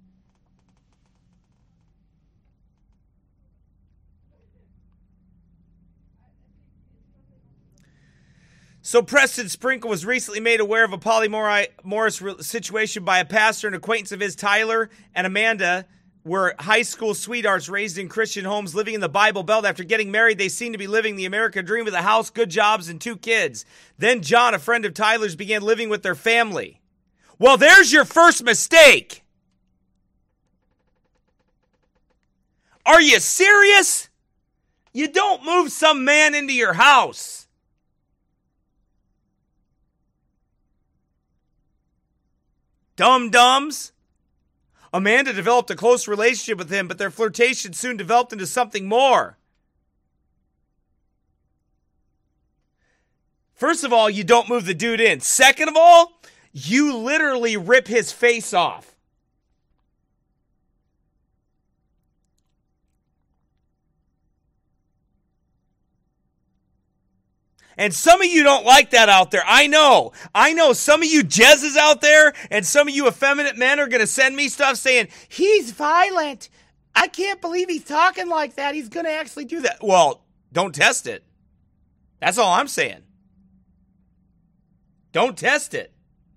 So Preston Sprinkle was recently made aware of a polyamorous situation by a pastor and acquaintance of his. Tyler and Amanda were high school sweethearts raised in Christian homes living in the Bible Belt. After getting married, they seemed to be living the American dream with a house, good jobs, and two kids. Then John, a friend of Tyler's, began living with their family. Well, there's your first mistake. Are you serious? You don't move some man into your house. Dum-dums. Amanda developed a close relationship with him, but their flirtation soon developed into something more. First of all, you don't move the dude in. Second of all, you literally rip his face off. And some of you don't like that out there. I know. I know some of you Jezzes out there and some of you effeminate men are going to send me stuff saying, he's violent. I can't believe he's talking like that. He's going to actually do that. Well, don't test it. That's all I'm saying. Don't test it.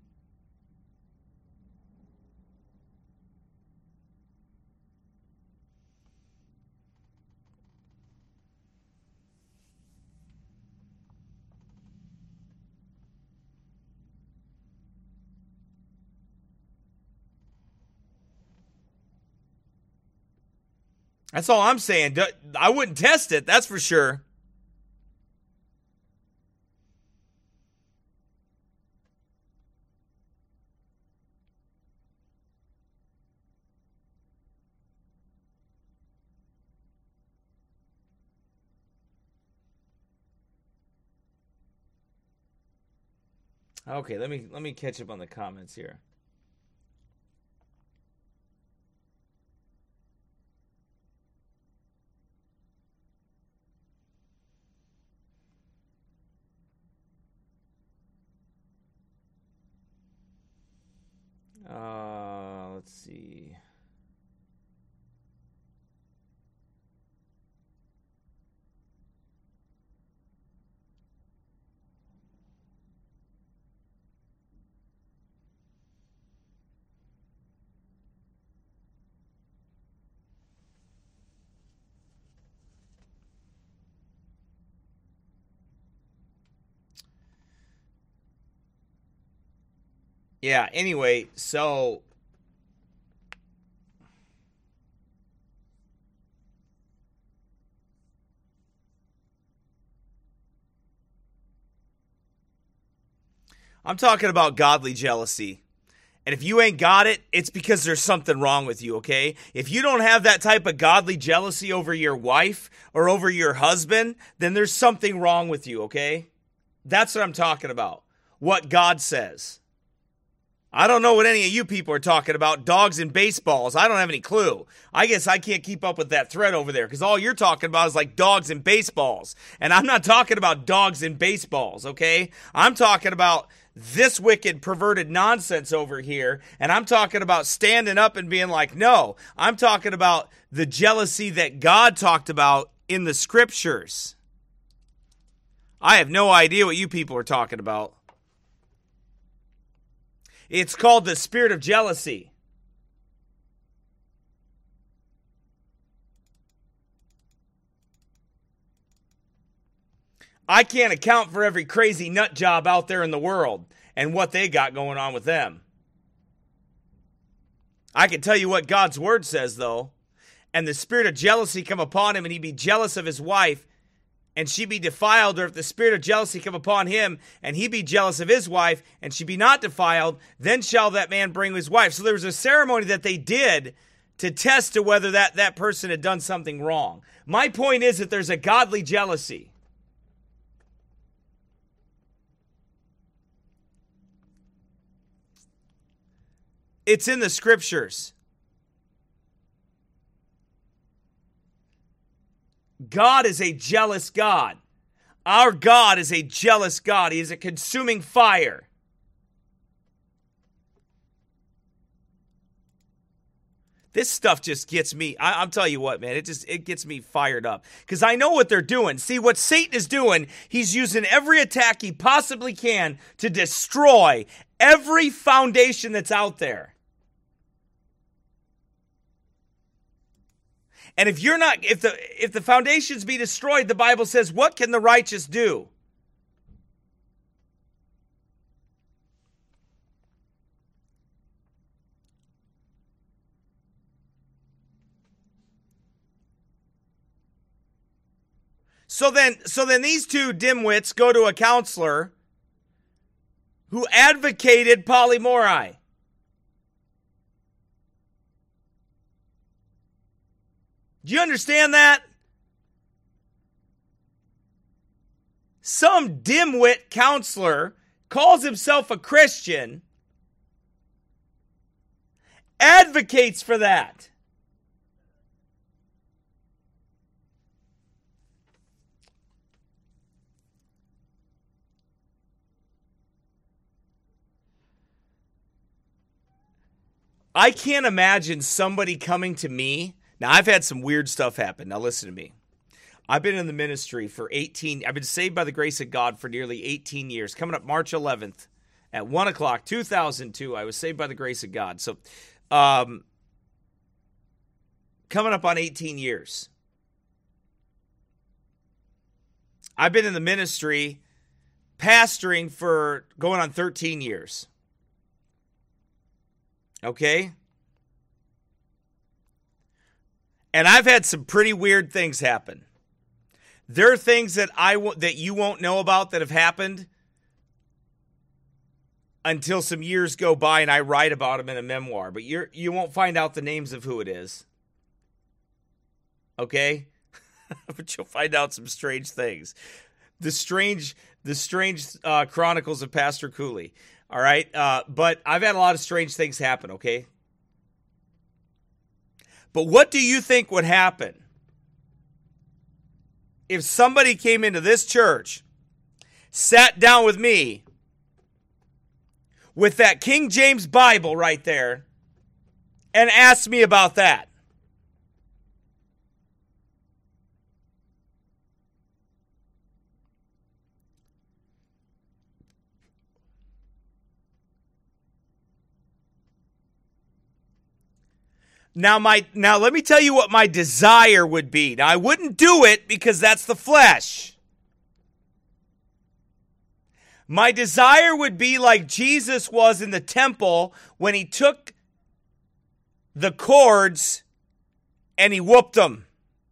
That's all I'm saying. I wouldn't test it, that's for sure. Okay, let me let me catch up on the comments here. Uh, let's see. Yeah, anyway, so I'm talking about godly jealousy. And if you ain't got it, it's because there's something wrong with you, okay? If you don't have that type of godly jealousy over your wife or over your husband, then there's something wrong with you, okay? That's what I'm talking about. What God says. I don't know what any of you people are talking about. Dogs and baseballs. I don't have any clue. I guess I can't keep up with that thread over there because all you're talking about is like dogs and baseballs. And I'm not talking about dogs and baseballs, okay? I'm talking about this wicked, perverted nonsense over here. And I'm talking about standing up and being like, no. I'm talking about the jealousy that God talked about in the scriptures. I have no idea what you people are talking about. It's called the spirit of jealousy. I can't account for every crazy nut job out there in the world and what they got going on with them. I can tell you what God's word says, though. And the spirit of jealousy come upon him, and he be jealous of his wife, and she be defiled, or if the spirit of jealousy come upon him, and he be jealous of his wife, and she be not defiled, then shall that man bring his wife. So there was a ceremony that they did to test to whether that, that person had done something wrong. My point is that there's a godly jealousy. It's in the scriptures. God is a jealous God. Our God is a jealous God. He is a consuming fire. This stuff just gets me, I, I'm telling you what, man, it just, it gets me fired up. Because I know what they're doing. See, what Satan is doing, he's using every attack he possibly can to destroy every foundation that's out there. And if you're not, if the if the foundations be destroyed, the Bible says, what can the righteous do? So then, so then these two dimwits go to a counselor who advocated polymorphy. Do you understand that? Some dimwit counselor calls himself a Christian, advocates for that. I can't imagine somebody coming to me. Now, I've had some weird stuff happen. Now, listen to me. I've been in the ministry for eighteen. I've been saved by the grace of God for nearly eighteen years. Coming up March eleventh at one o'clock, two thousand two, I was saved by the grace of God. So, um, coming up on eighteen years. I've been in the ministry pastoring for going on thirteen years. Okay? And I've had some pretty weird things happen. There are things that I w- that you won't know about that have happened until some years go by and I write about them in a memoir. But you're you won't find out the names of who it is. Okay? But you'll find out some strange things. The strange the strange uh, chronicles of Pastor Cooley. All right? Uh, but I've had a lot of strange things happen, okay? But what do you think would happen if somebody came into this church, sat down with me, with that King James Bible right there, and asked me about that? Now, my now let me tell you what my desire would be. Now, I wouldn't do it because that's the flesh. My desire would be like Jesus was in the temple when he took the cords and he whooped them.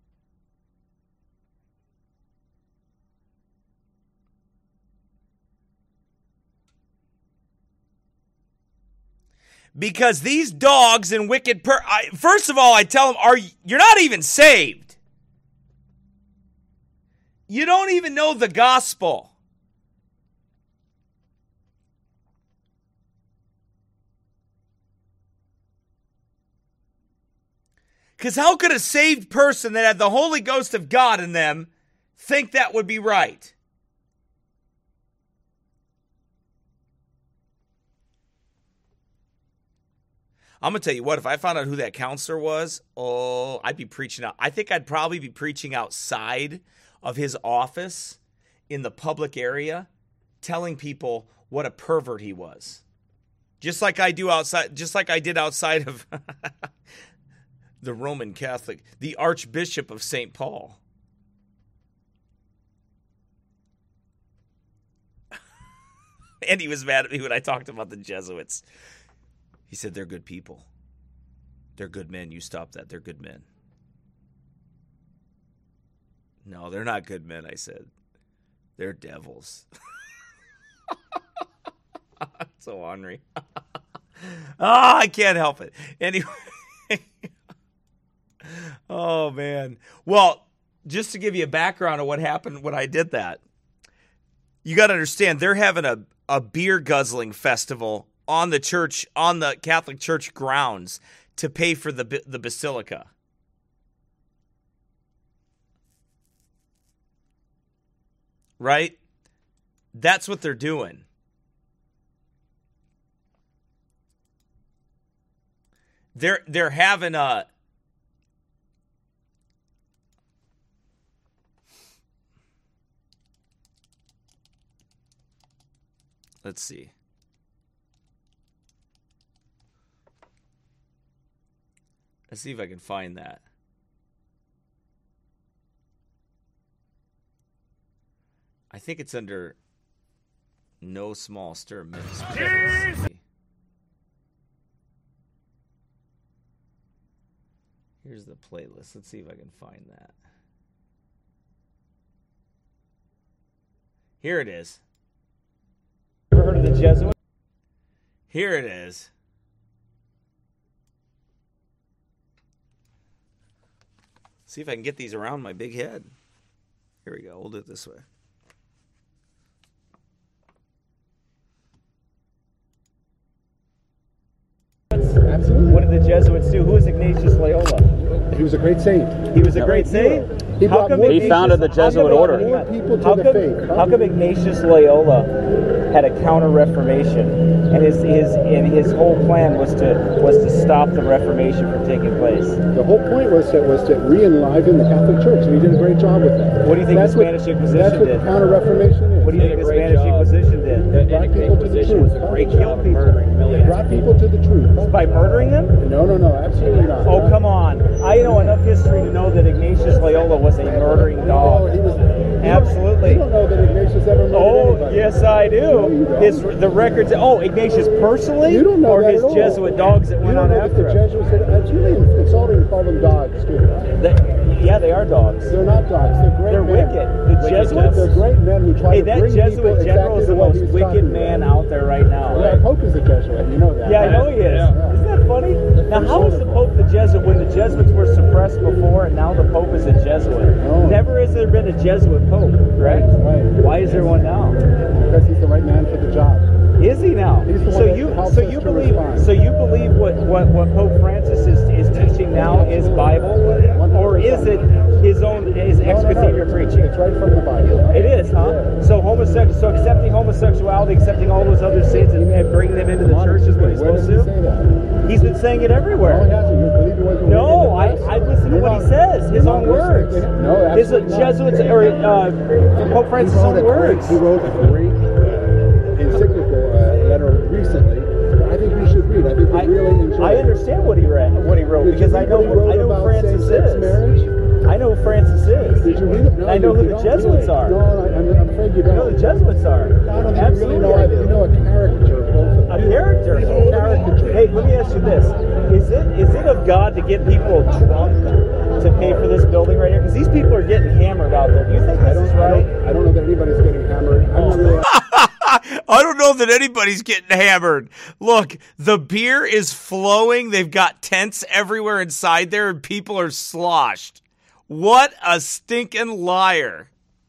Because these dogs and wicked per I, first of all, I tell them, are you're not even saved. You don't even know the gospel. Because how could a saved person that had the Holy Ghost of God in them think that would be right? I'm going to tell you what, if I found out who that counselor was, oh, I'd be preaching out. I think I'd probably be preaching outside of his office in the public area, telling people what a pervert he was. Just like I do outside, just like I did outside of the Roman Catholic, the Archbishop of Saint Paul. And he was mad at me when I talked about the Jesuits. He said, they're good people. They're good men. You stop that. They're good men. No, they're not good men, I said. They're devils. So ornery. Oh, I can't help it. Anyway. Oh, man. Well, just to give you a background of what happened when I did that, you got to understand, they're having a, a beer guzzling festival on the church, on the Catholic Church grounds to pay for the the basilica. Right? That's what they're doing. They're they're having a Let's see. Let's see if I can find that. I think it's under No Small Stir Ministry. Here's the playlist. Let's see if I can find that. Here it is. Ever heard of the Jesuits? Here it is. See if I can get these around my big head. Here we go. We'll do it this way. Absolutely. What did the Jesuits do? Who was Ignatius Loyola? He was a great saint. He was a great saint? He, How come more, he founded the Jesuit order. more people to How the come, faith. how come Ignatius Loyola had a counter-reformation, and his his and his whole plan was to was to stop the Reformation from taking place? The whole point was to was to re-enliven the Catholic Church, and he did a great job with that. What do you think that's the Spanish what, Inquisition That's what did? the counter-reformation is. What do you think the Spanish Inquisition did? It brought people to the truth. They killed people. It brought people to the truth. By murdering them? No, no, no, absolutely not. Oh, come on. I know enough history to know that Ignatius Loyola was a murdering Oh, dog. he was. Absolutely. You don't know that Ignatius ever murdered Oh, anybody. yes, I do. No, you don't. His the records. Oh, Ignatius personally, You don't know or that his at all. Jesuit dogs that You went don't on know that after the him. Jesuits did. It's really insulting to call them dogs, too. They- yeah, they are dogs. They're not dogs. They're great They're men. wicked. The Wicked Jesuits? They're great men who try Hey, to that bring Jesuit people general exactly is the to what most he's wicked talking man about. out there right now. Yeah, Pope is a Jesuit. You know that. Yeah, I know he is. Yeah. Isn't that funny? Now, how is the Pope the Jesuit when the Jesuits were suppressed before, and now the Pope is a Jesuit? No. Never has there been a Jesuit Pope, correct? Right. Why is there one now? Because he's the right man for the job. Is he now? He's the one so that you, helps so us you to believe, respond. so you believe what, what, what Pope Francis is, is teaching now is Bible, or is it his own his ex No, no, no. cathedra preaching? It's right from the Bible. It is, huh? Yeah. So homosexual, so accepting homosexuality, accepting all those other sins, and, and bringing them into the church is what he's Where supposed does he to say do. that? He's been saying it No, he everywhere. hasn't. You believe it wasn't No, reading I, the press? I listen to You're what he not- says, his you're own not words. listening. No, His absolutely not. Jesuits, or uh, Pope Francis' He own wrote a great- words. He wrote a great uh, encyclical uh, letter recently that I think you should read. I think you I, really enjoy I it. understand what he read, what he wrote, Did you because I read know what he wrote I know about who Francis same-sex is. marriage? I know who Francis is. Did you read it? No, I know you, who you the don't Jesuits really. are. No, I, I'm, I'm afraid you I don't. know the Jesuits are. I don't think Absolutely, you really know. I I, do. you know a caricature of both of A them. character. Caricature. Hey, let me ask you this: Is it is it of God to get people drunk to pay for this building right here? Because these people are getting hammered out there. Do you think I this don't, is I right? don't, I don't know that anybody's getting hammered. I'm not really. I don't know that anybody's getting hammered. Look, the beer is flowing. They've got tents everywhere inside there, and people are sloshed. What a stinking liar.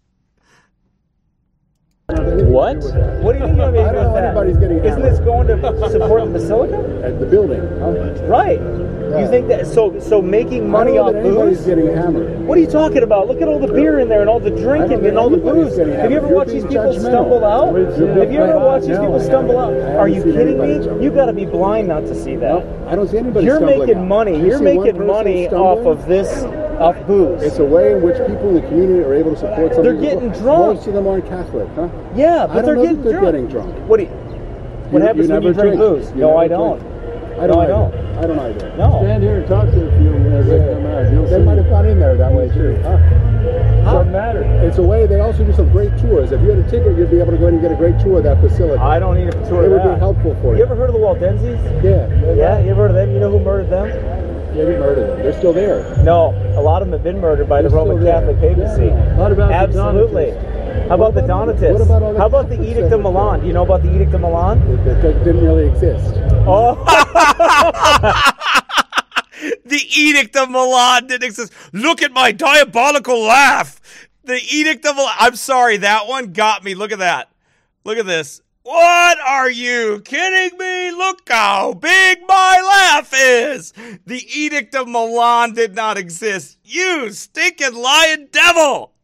What? What do you think of I don't know anybody's getting Isn't hammered. this going to support the Basilica? At the building. Huh? Right. You think that? So so making money I don't off know that anybody's booze? getting hammered. What are you talking about? Look at all the beer in there and all the drinking think and all the anybody's booze. getting Have you ever hammered. watched You're these being people judgmental. stumble out? You're Have you ever being- watched these no, people I stumble out? haven't. I Are haven't you seen kidding anybody me? jump. You got to be blind not to see that. No, I don't see anybody You're stumbling making out. money. You You're see one making person money stumbling? off of this, off booze. It's a way in which people in the community are able to support something. They're getting drunk. Most of them aren't Catholic, huh? Yeah, I but don't they're know getting that they're drunk. getting drunk. What do you? What You- happens you when you never drink drink. booze? You No, never I drink. don't. I don't No, I either. don't. I don't either. No. Stand here and talk to a few as they come out. You'll They see. might have gone in there that way too. Huh? Doesn't matter. It's a way. They also do some great tours. If you had a ticket, you'd be able to go in and get a great tour of that basilica. I don't need a tour It of would that. be helpful for You you. ever heard of the Waldenses? Yeah. Yeah, you ever heard of them? You know who murdered them? Yeah, you murdered them. They're still there. No, a lot of them have been murdered by the They're Roman still there. Catholic papacy. Yeah. What about the Absolutely. Donatists? How about What the about- Donatists? what about all the How about the Catholics Edict that of were Milan? killed? Do you know about the Edict of Milan? That, that didn't really exist. Oh, The Edict of Milan didn't exist. Look at my diabolical laugh. The Edict of Milan. I'm sorry, that one got me. Look at that. Look at this. What are you kidding me? Look how big my laugh is. The Edict of Milan did not exist. You stinking lying devil.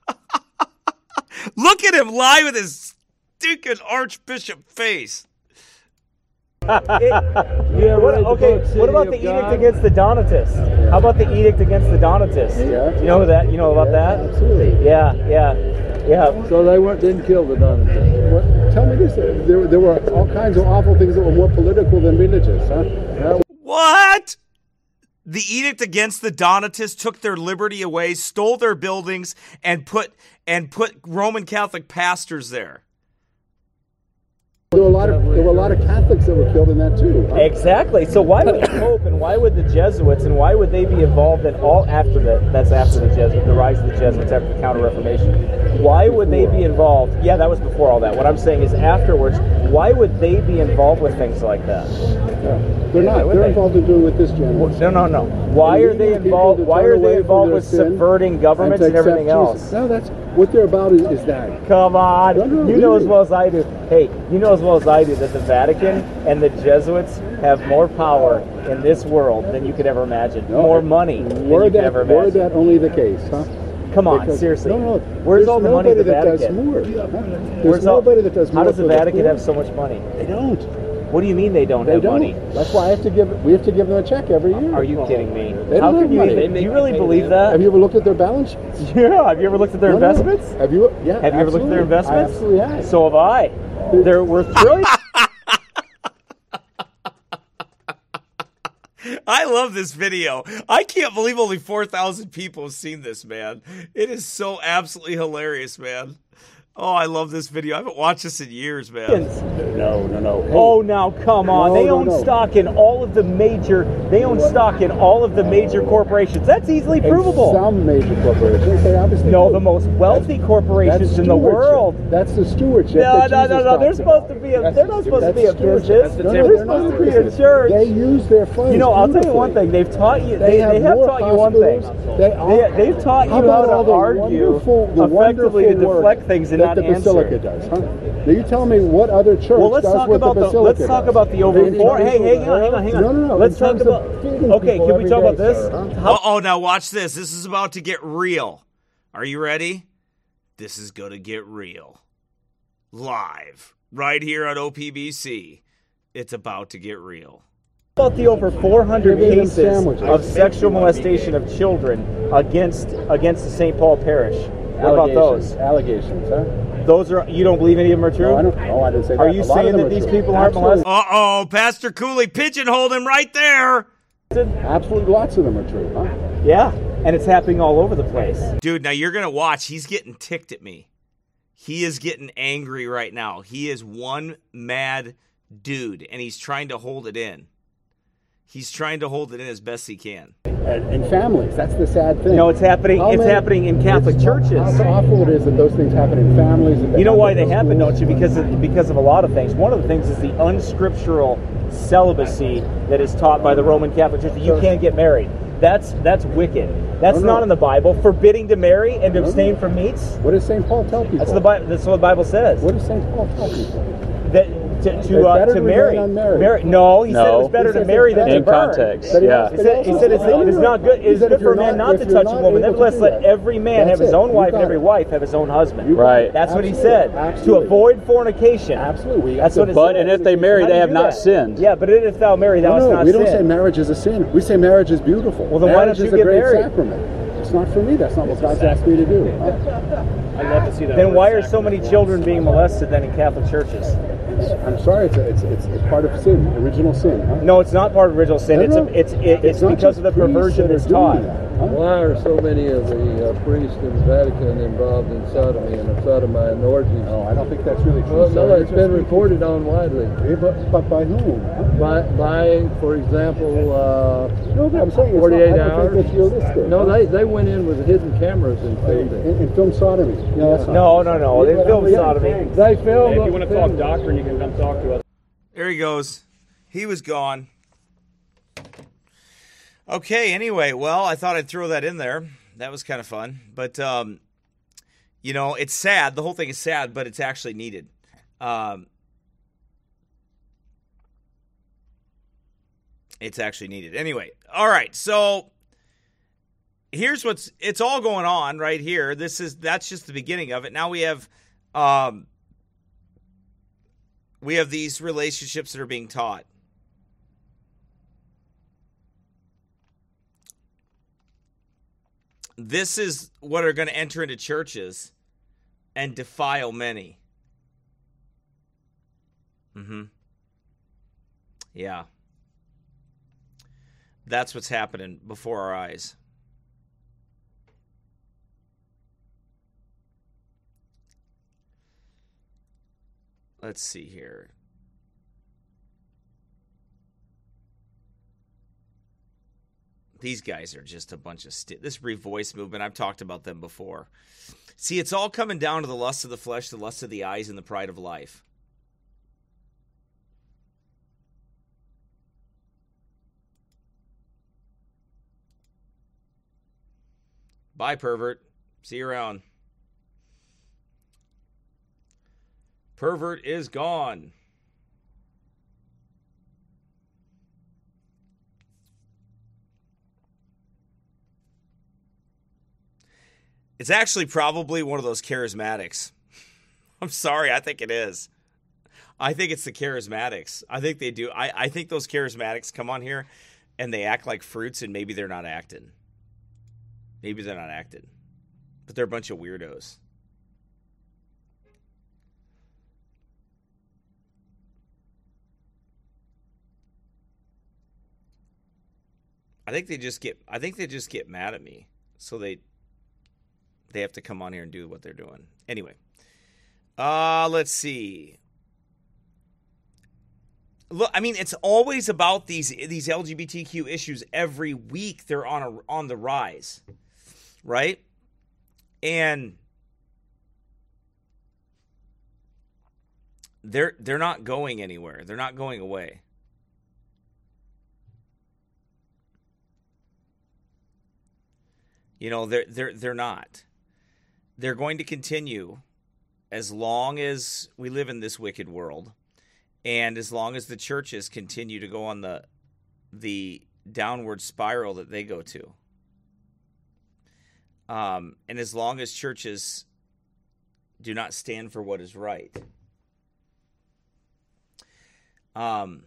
Look at him lie with his stinking archbishop face. It- Yeah, what, read the okay. book, City What about of the Edict God? against the Donatists? How about the Edict against the Donatists? Yeah. You know that? You know about Yeah, that? absolutely. Yeah, yeah, yeah. So they weren't didn't kill the Donatists. What, tell me this. uh, There, there were all kinds of awful things that were more political than religious, huh? That What? The edict against the Donatists took their liberty away, stole their buildings, and put and put Roman Catholic pastors there. There were a lot of there were a a lot of Catholics that were killed in that too. Huh? Exactly. So why would the Pope and why would the Jesuits and why would they be involved in all after that? That's after the Jesuits, the rise of the Jesuits after the Counter-Reformation. Why would they be involved? Yeah, that was before all that. What I'm saying is afterwards. Why would they be involved with things like that? Yeah. They're not. would They're they? involved in doing with this generation. No, no, no. Why And are they leading people involved? to Why turn are they away from involved their with sin subverting governments to and everything accept Jesus. else? No, that's what they're about. Is, is that? Come on, No, no, you know as really. well as I do. Hey, you know as well as I do that the Vatican and the Jesuits have more power in this world than you could ever imagine. No, more money than Were you could that, ever were imagine. that only the case, huh? Come on, Because- seriously. No, no. Where's there's all the money nobody of the that Vatican? does more. Huh? There's Where's all- nobody that does more. How does the for Vatican poor. have so much money? They don't. What do you mean they don't They have don't. money? That's why I have to give. We have to give them a check every year. Are you kidding me? They How don't can have you money. even, They do you really believe that? Have you ever looked at their balance sheets? Yeah. Have you ever looked at their No, no. investments? Have you? Yeah. Have you ever looked at their absolutely. investments? I absolutely have. So have I. They're worth trillions. I love this video. I can't believe only four thousand people have seen this, man. It is so absolutely hilarious, man. Oh, I love this video. I haven't watched this in years, man. No, no, no. Hey, Oh, now come on! No, they no, own no. stock in all of the major. They own stock in all of the major corporations. That's easily and provable. Some major corporations, they obviously No, do. the most wealthy That's corporations in the stewardship. world. That's the stewardship. No, that no, no, Jesus no. talks They're supposed about. to be a. That's- They're not supposed to be a that's churches. stewardship. No, no, They're they're supposed not. to be a church. They use their funds. You know, I'll tell you one beautifully. thing. They've taught you. They They, have they have more taught you one thing. hospitals. They are- They, they've taught you How how, about to all the argue wonderful, the effectively to wonderful deflect work things and that not the Basilica answer. does, huh? Now you tell me what other church Well, let's does talk what about the the. Basilica Let's talk does. about the over In four. terms Hey, of- hang on, hang on, hang on. No, no, no. Let's in talk terms about. of feeding Okay, people can we every talk about day, this? sir, huh? How- Oh, oh, now watch this. This is about to get real. Are you ready? This is going to get real. Live, right here on O P B C. It's about to get real. How about the over four hundred Giving them cases sandwiches. of sexual molestation of children against against the Saint Paul parish? What about those? Allegations, huh? Those are you don't believe any of them are true? No, I don't. No, I didn't say that. Are you A lot of saying them that are these true. people aren't Absolutely. molested? Uh-oh, Pastor Cooley pigeonholed him right there. Absolutely, lots of them are true, huh? Yeah, and it's happening all over the place. Dude, now you're going to watch. He's getting ticked at me. He is getting angry right now. He is one mad dude, and he's trying to hold it in. He's trying to hold it in as best he can. And, and families. That's the sad thing. No, it's happening. How It's many- happening in Catholic it's- churches. How awful it is that those things happen in families. And You know why they happen happen, in don't you? schools. Because of, because of a lot of things. One of the things is the unscriptural celibacy that is taught by the Roman Catholic Church. That you can't get married. That's that's wicked. That's No, no. not in the Bible. Forbidding to marry and to No, no. abstain from meats. What does Saint Paul tell people? That's the Bible. That's what the Bible says. What does Saint Paul tell people? That to It's to, uh, better to to marry. remain unmarried. Marry- No, he said it No. was better He to says marry it's than to In burn. context, But he yeah. also- He said, he said it's, it is not good. It He is said good if for a you're man not- not if to you're touch not a woman. able to Nevertheless, do let that, every man that's have his it. own You wife got and every it. wife have his own husband. You got Right. it. That's what he Absolutely. said. Absolutely. To avoid fornication. Absolutely. That's what it But says. and if they marry, How do they you have do not that? sinned. Yeah, but if thou marry, thou No, hast no, not we don't say sinned. marriage is a sin. We say marriage is beautiful. Well, then why marriage don't you is a get great married? sacrament. It's not for me. That's not what God's asked me to do. I'd love to see that. Then why are so many children being molested then in Catholic churches? I'm sorry. It's, a, it's it's it's part of sin, original sin. Huh? No, it's not part of original sin. No, It's no. a, it's it, it's not because just of the priests perversion that are that's doing taught. that, huh? Why are so many of the uh, priests in the Vatican involved in sodomy and sodomite and orgies? No, I don't think that's really true. Well, sir. no, You're it's just been speaking- reported on widely. Yeah, but, but by whom? Huh? By, by for example, uh, No, but I'm saying it's forty-eight not, I don't hours. think it's realistic. No, huh? they, they went in with hidden cameras and filmed it. in, in film sodomy. No, that's not No, no, no. They film Yeah. sodomy. They filmed. If you want to talk filmed- doctrine, you can come talk to us. There he goes. He was gone. Okay, anyway, well, I thought I'd throw that in there. That was kind of fun. But, um, you know, it's sad. The whole thing is sad, but it's actually needed. Um, it's actually needed. Anyway, all right, so here's what's, it's all going on right here. This is, that's just the beginning of it. Now we have, um, we have these relationships that are being taught. This is what are going to enter into churches and defile many. Mm-hmm. Yeah. That's what's happening before our eyes. Let's see here. These guys are just a bunch of st- this Revoice movement. I've talked about them before. See, it's all coming down to the lust of the flesh, the lust of the eyes, and the pride of life. Bye, pervert. See you around. Pervert is gone. It's actually probably one of those charismatics. I'm sorry, I think it is. I think it's the charismatics. I think they do. I, I think those charismatics come on here and they act like fruits, and maybe they're not acting. Maybe they're not acting. But they're a bunch of weirdos. I think they just get I think they just get mad at me. So they they have to come on here and do what they're doing. Anyway. Uh let's see. Look, I mean, it's always about these these L G B T Q issues. Every week they're on a on the rise. Right? And they're they're not going anywhere. They're not going away. You know, they're they're they're not. They're going to continue as long as we live in this wicked world, and as long as the churches continue to go on the the downward spiral that they go to. Um, and as long as churches do not stand for what is right. Um,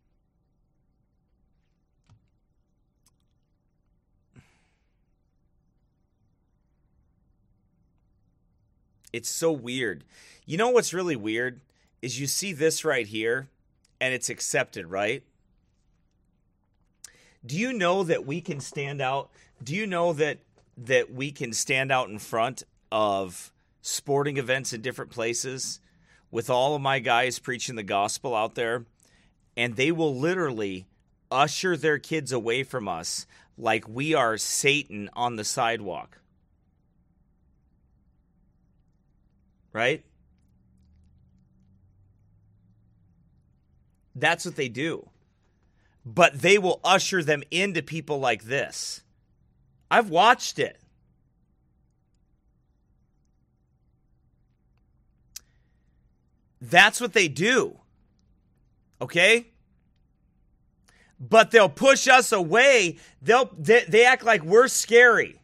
it's so weird. You know what's really weird is you see this right here and it's accepted, right? Do you know that we can stand out? Do you know that that we can stand out in front of sporting events in different places with all of my guys preaching the gospel out there, and they will literally usher their kids away from us like we are Satan on the sidewalk? Right? That's what they do. But they will usher them into people like this. I've watched it. That's what they do. Okay? But they'll push us away. They'll they, they act like we're scary.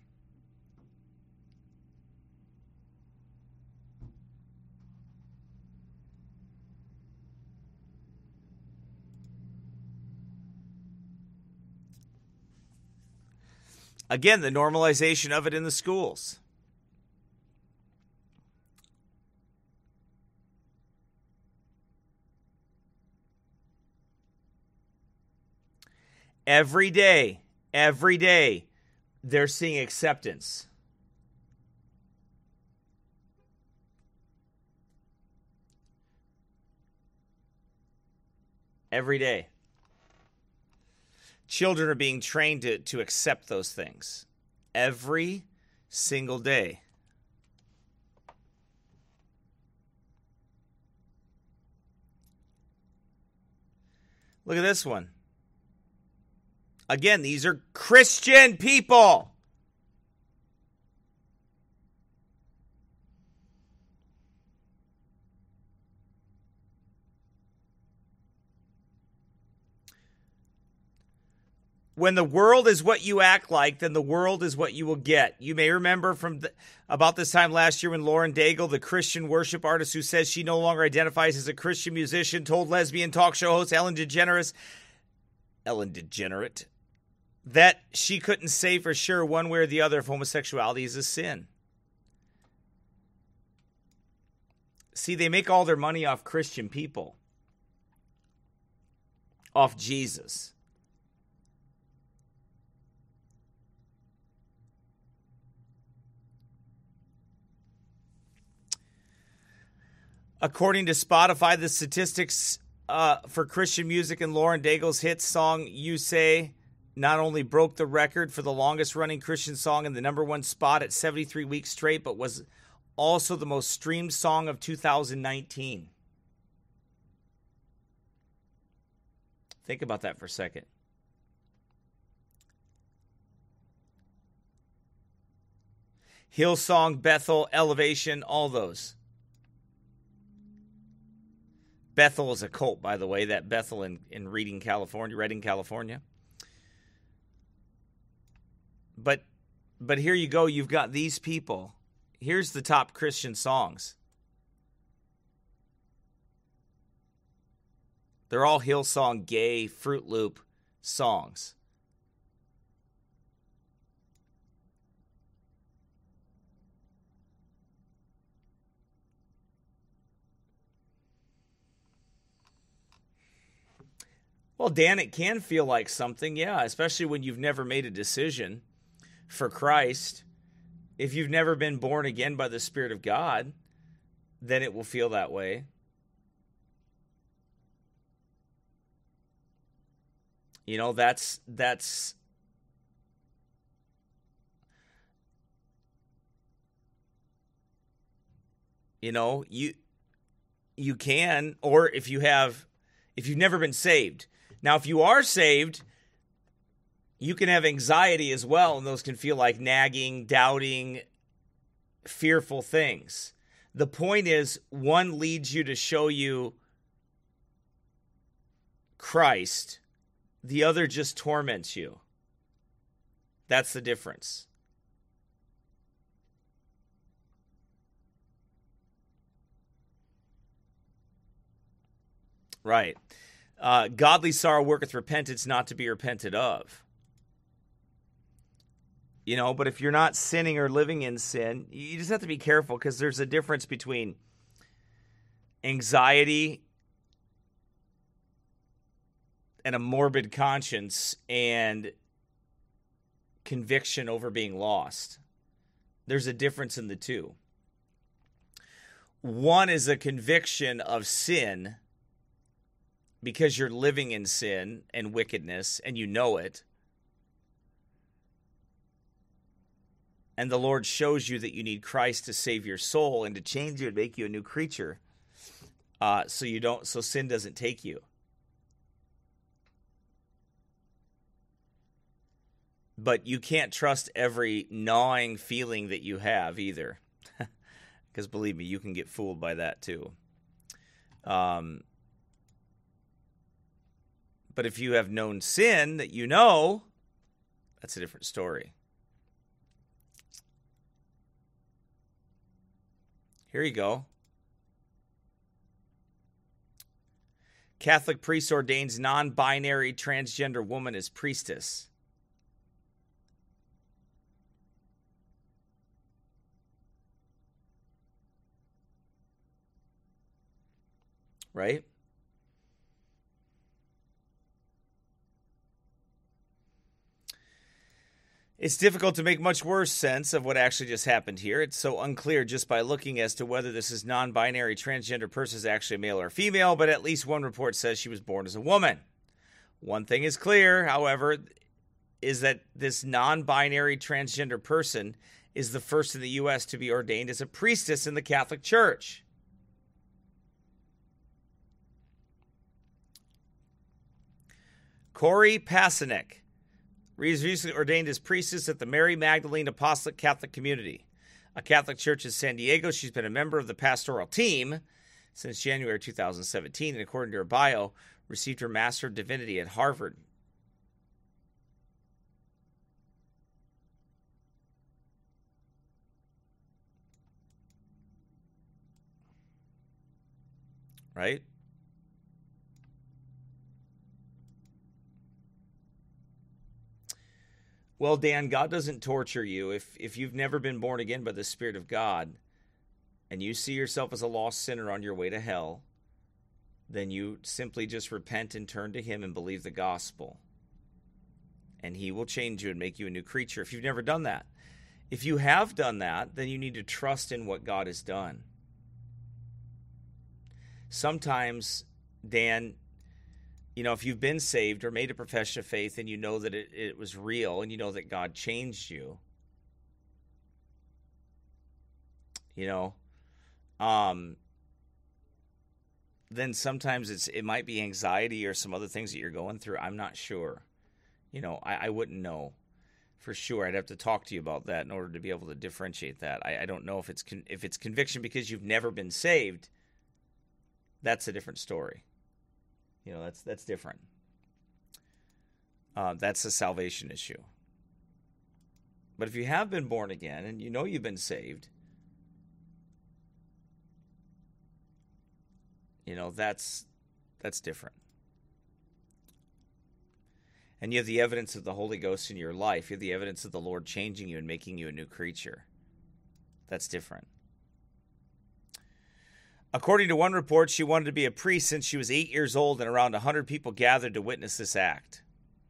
Again, the normalization of it in the schools. Every day, every day, they're seeing acceptance. Every day. Children are being trained to, to accept those things every single day. Look at this one. Again, these are Christian people. When the world is what you act like, then the world is what you will get. You may remember from the, about this time last year when Lauren Daigle, the Christian worship artist who says she no longer identifies as a Christian musician, told lesbian talk show host Ellen DeGeneres, Ellen DeGenerate, that she couldn't say for sure one way or the other if homosexuality is a sin. See, they make all their money off Christian people, off Jesus. According to Spotify, the statistics uh, for Christian music and Lauren Daigle's hit song, You Say, not only broke the record for the longest running Christian song in the number one spot at seventy-three weeks straight, but was also the most streamed song of two thousand nineteen. Think about that for a second. Hillsong, Bethel, Elevation, all those. Bethel is a cult, by the way, that Bethel in, in Reading, California, Redding, California. But but here you go, you've got these people. Here's the top Christian songs. They're all Hillsong, gay, Fruit Loop songs. Well, Dan, it can feel like something, yeah, especially when you've never made a decision for Christ. If you've never been born again by the Spirit of God, then it will feel that way. You know, that's that's you know, you you can, or if you have if you've never been saved. Now, if you are saved, you can have anxiety as well, and those can feel like nagging, doubting, fearful things. The point is, one leads you to show you Christ. The other just torments you. That's the difference. Right. Uh, godly sorrow worketh repentance, not to be repented of. You know, but if you're not sinning or living in sin, you just have to be careful, because there's a difference between anxiety and a morbid conscience and conviction over being lost. There's a difference in the two. One is a conviction of sin because you're living in sin and wickedness and you know it. And the Lord shows you that you need Christ to save your soul and to change you and make you a new creature. Uh, so you don't, so sin doesn't take you. But you can't trust every gnawing feeling that you have either. Because believe me, you can get fooled by that too. Um, but if you have known sin that you know, that's a different story. Here you go. Catholic priest ordains non-binary transgender woman as priestess. Right? It's difficult to make much worse sense of what actually just happened here. It's so unclear just by looking as to whether this is non-binary transgender person is actually a male or female, but at least one report says she was born as a woman. One thing is clear, however, is that this non-binary transgender person is the first in the U S to be ordained as a priestess in the Catholic Church. Corey Pasanek was recently ordained as priestess at the Mary Magdalene Apostolic Catholic Community, a Catholic church in San Diego. She's been a member of the pastoral team since January two thousand seventeen, and according to her bio, received her Master of Divinity at Harvard. Right? Well, Dan, God doesn't torture you. If if you've never been born again by the Spirit of God, and you see yourself as a lost sinner on your way to hell, then you simply just repent and turn to Him and believe the gospel. And He will change you and make you a new creature if you've never done that. If you have done that, then you need to trust in what God has done. Sometimes, Dan, you know, if you've been saved or made a profession of faith and you know that it, it was real and you know that God changed you, you know, um, then sometimes it's it might be anxiety or some other things that you're going through. I'm not sure. You know, I, I wouldn't know for sure. I'd have to talk to you about that in order to be able to differentiate that. I, I don't know if it's con- if it's conviction because you've never been saved. That's a different story. You know, that's that's different. Uh, that's a salvation issue. But if you have been born again and you know you've been saved, you know, that's that's different. And you have the evidence of the Holy Ghost in your life. You have the evidence of the Lord changing you and making you a new creature. That's different. According to one report, she wanted to be a priest since she was eight years old, and around one hundred people gathered to witness this act.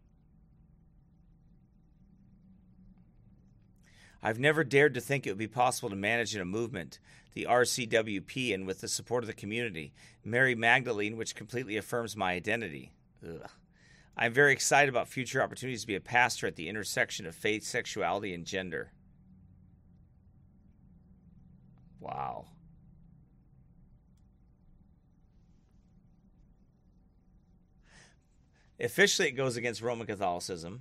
I've never dared to think it would be possible to manage in a movement, the R C W P, and with the support of the community, Mary Magdalene, which completely affirms my identity. Ugh. I'm very excited about future opportunities to be a pastor at the intersection of faith, sexuality, and gender. Wow. Officially, it goes against Roman Catholicism.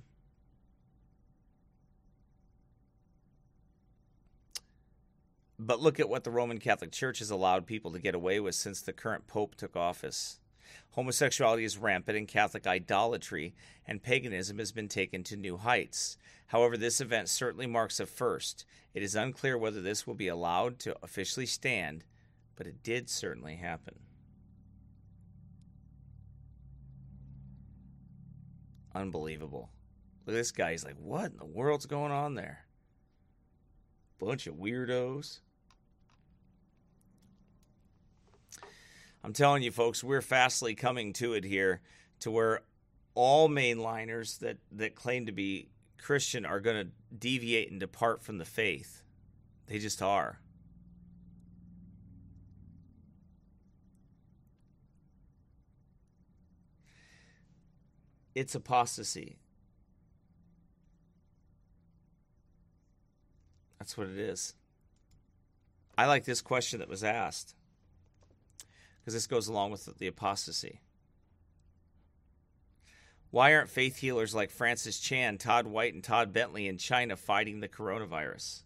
But look at what the Roman Catholic Church has allowed people to get away with since the current Pope took office. Homosexuality is rampant, and Catholic idolatry and paganism has been taken to new heights. However, this event certainly marks a first. It is unclear whether this will be allowed to officially stand, but it did certainly happen. Unbelievable. Look at this guy. He's like, what in the world's going on there? Bunch of weirdos. I'm telling you, folks, we're fastly coming to it here, to where all mainliners that, that claim to be Christian are going to deviate and depart from the faith. They just are. It's apostasy. That's what it is. I like this question that was asked, because this goes along with the apostasy. Why aren't faith healers like Francis Chan, Todd White, and Todd Bentley in China fighting the coronavirus?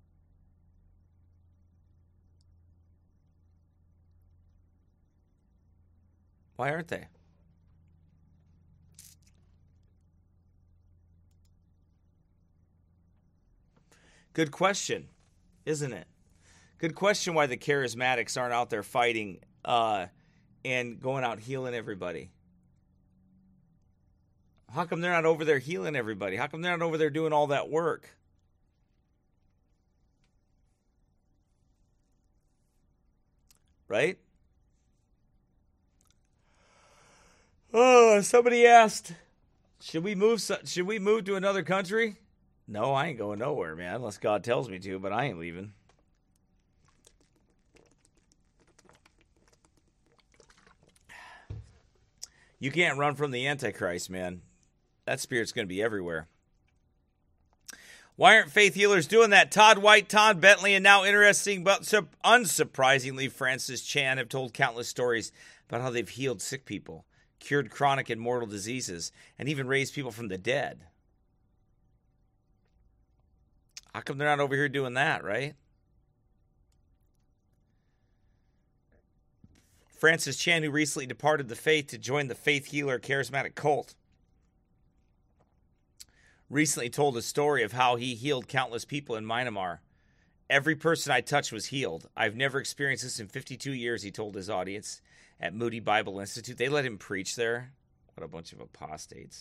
Why aren't they? Good question, isn't it? Good question why the charismatics aren't out there fighting uh, and going out healing everybody. How come they're not over there healing everybody? How come they're not over there doing all that work? Right? Oh, somebody asked, should we move? Should we move to another country? No, I ain't going nowhere, man, unless God tells me to, but I ain't leaving. You can't run from the Antichrist, man. That spirit's going to be everywhere. Why aren't faith healers doing that? Todd White, Todd Bentley, and now interesting but unsurprisingly, Francis Chan have told countless stories about how they've healed sick people, cured chronic and mortal diseases, and even raised people from the dead. How come they're not over here doing that, right? Francis Chan, who recently departed the faith to join the faith healer charismatic cult, recently told a story of how he healed countless people in Myanmar. Every person I touched was healed. I've never experienced this in fifty-two years, he told his audience at Moody Bible Institute. They let him preach there. What a bunch of apostates.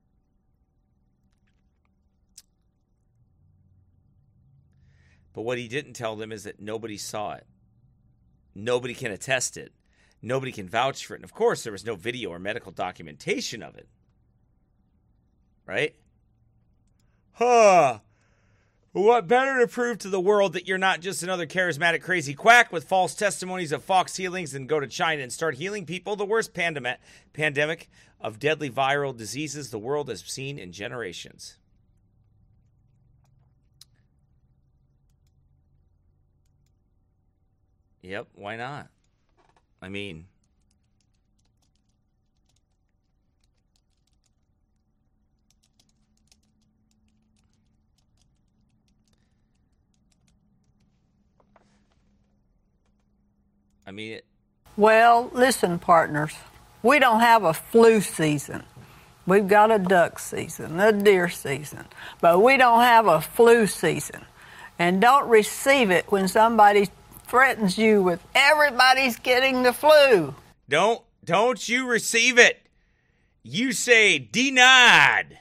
But what he didn't tell them is that nobody saw it. Nobody can attest it. Nobody can vouch for it. And of course, there was no video or medical documentation of it. Right? Huh. What better to prove to the world that you're not just another charismatic crazy quack with false testimonies of Fox healings than go to China and start healing people, the worst pandem- pandemic of deadly viral diseases the world has seen in generations. Yep, why not? I mean, I mean, it, well, listen, partners, we don't have a flu season. We've got a duck season, a deer season, but we don't have a flu season. And don't receive it when somebody threatens you with everybody's getting the flu. Don't, don't you receive it. You say denied.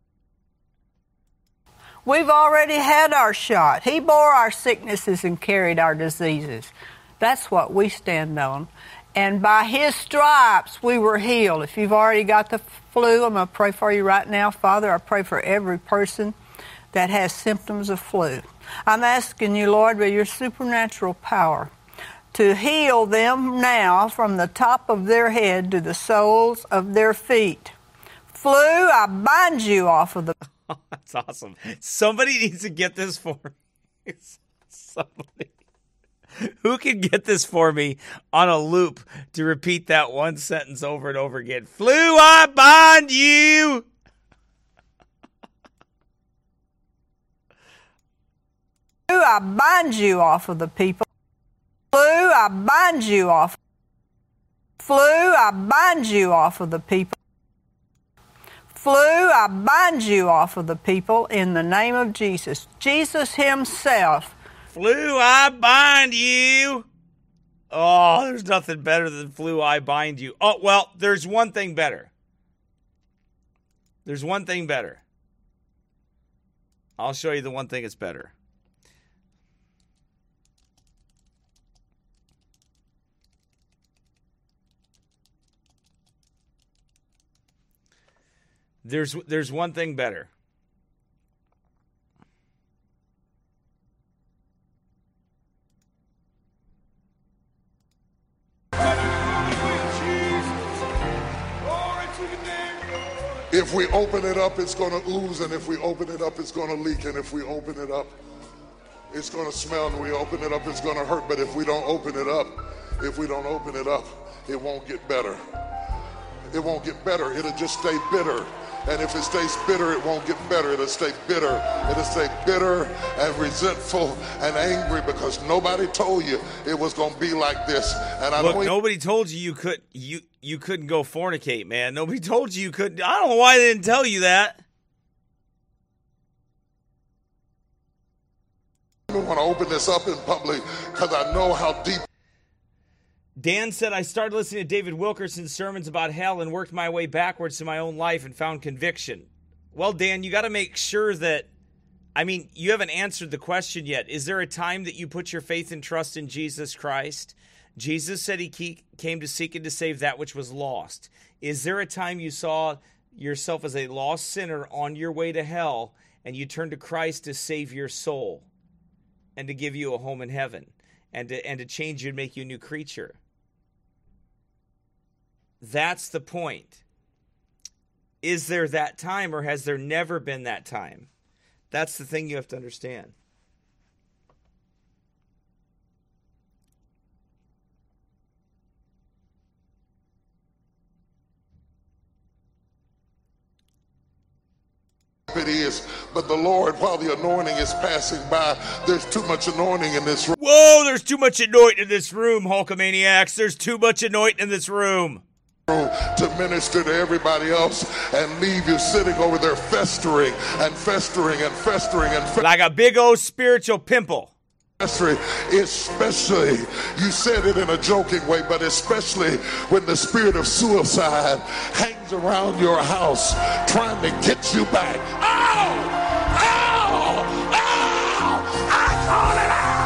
We've already had our shot. He bore our sicknesses and carried our diseases. That's what we stand on. And by his stripes, we were healed. If you've already got the flu, I'm going to pray for you right now. Father, I pray for every person that has symptoms of flu. I'm asking you, Lord, by your supernatural power, to heal them now from the top of their head to the soles of their feet. Flu, I bind you off of the... Oh, that's awesome. Somebody needs to get this for me. Somebody. Who can get this for me on a loop to repeat that one sentence over and over again? Flu, I bind you. Flu, I bind you off of the people. Flu, I bind you off. Flu, I bind you off of the people. Flu, I bind you off of the people in the name of Jesus. Jesus himself. Flu, I bind you. Oh, there's nothing better than flu, I bind you. Oh, well, there's one thing better. There's one thing better. I'll show you the one thing that's better. There's there's one thing better. If we open it up, it's going to ooze, and if we open it up, it's going to leak, and if we open it up, it's going to smell, and we open it up, it's going to hurt. But if we don't open it up, if we don't open it up, it won't get better. It won't get better. It'll just stay bitter. And if it stays bitter, it won't get better. It'll stay bitter. It'll stay bitter and resentful and angry because nobody told you it was going to be like this. And I Look, know nobody told you you could you you couldn't go fornicate, man. Nobody told you you couldn't. I don't know why they didn't tell you that. I don't want to open this up in public because I know how deep. Dan said, I started listening to David Wilkerson's sermons about hell and worked my way backwards to my own life and found conviction. Well, Dan, you got to make sure that, I mean, you haven't answered the question yet. Is there a time that you put your faith and trust in Jesus Christ? Jesus said he came to seek and to save that which was lost. Is there a time you saw yourself as a lost sinner on your way to hell and you turned to Christ to save your soul and to give you a home in heaven and to, and to change you and make you a new creature? That's the point. Is there that time, or has there never been that time? That's the thing you have to understand. It is, but the Lord, while the anointing is passing by, there's too much anointing in this room. Whoa, there's too much anointing in this room, Hulkamaniacs. There's too much anointing in this room. To minister to everybody else and leave you sitting over there festering and festering and festering and festering. Like a big old spiritual pimple. Especially, you said it in a joking way, but especially when the spirit of suicide hangs around your house trying to get you back. Oh! Oh! Oh! I call it out!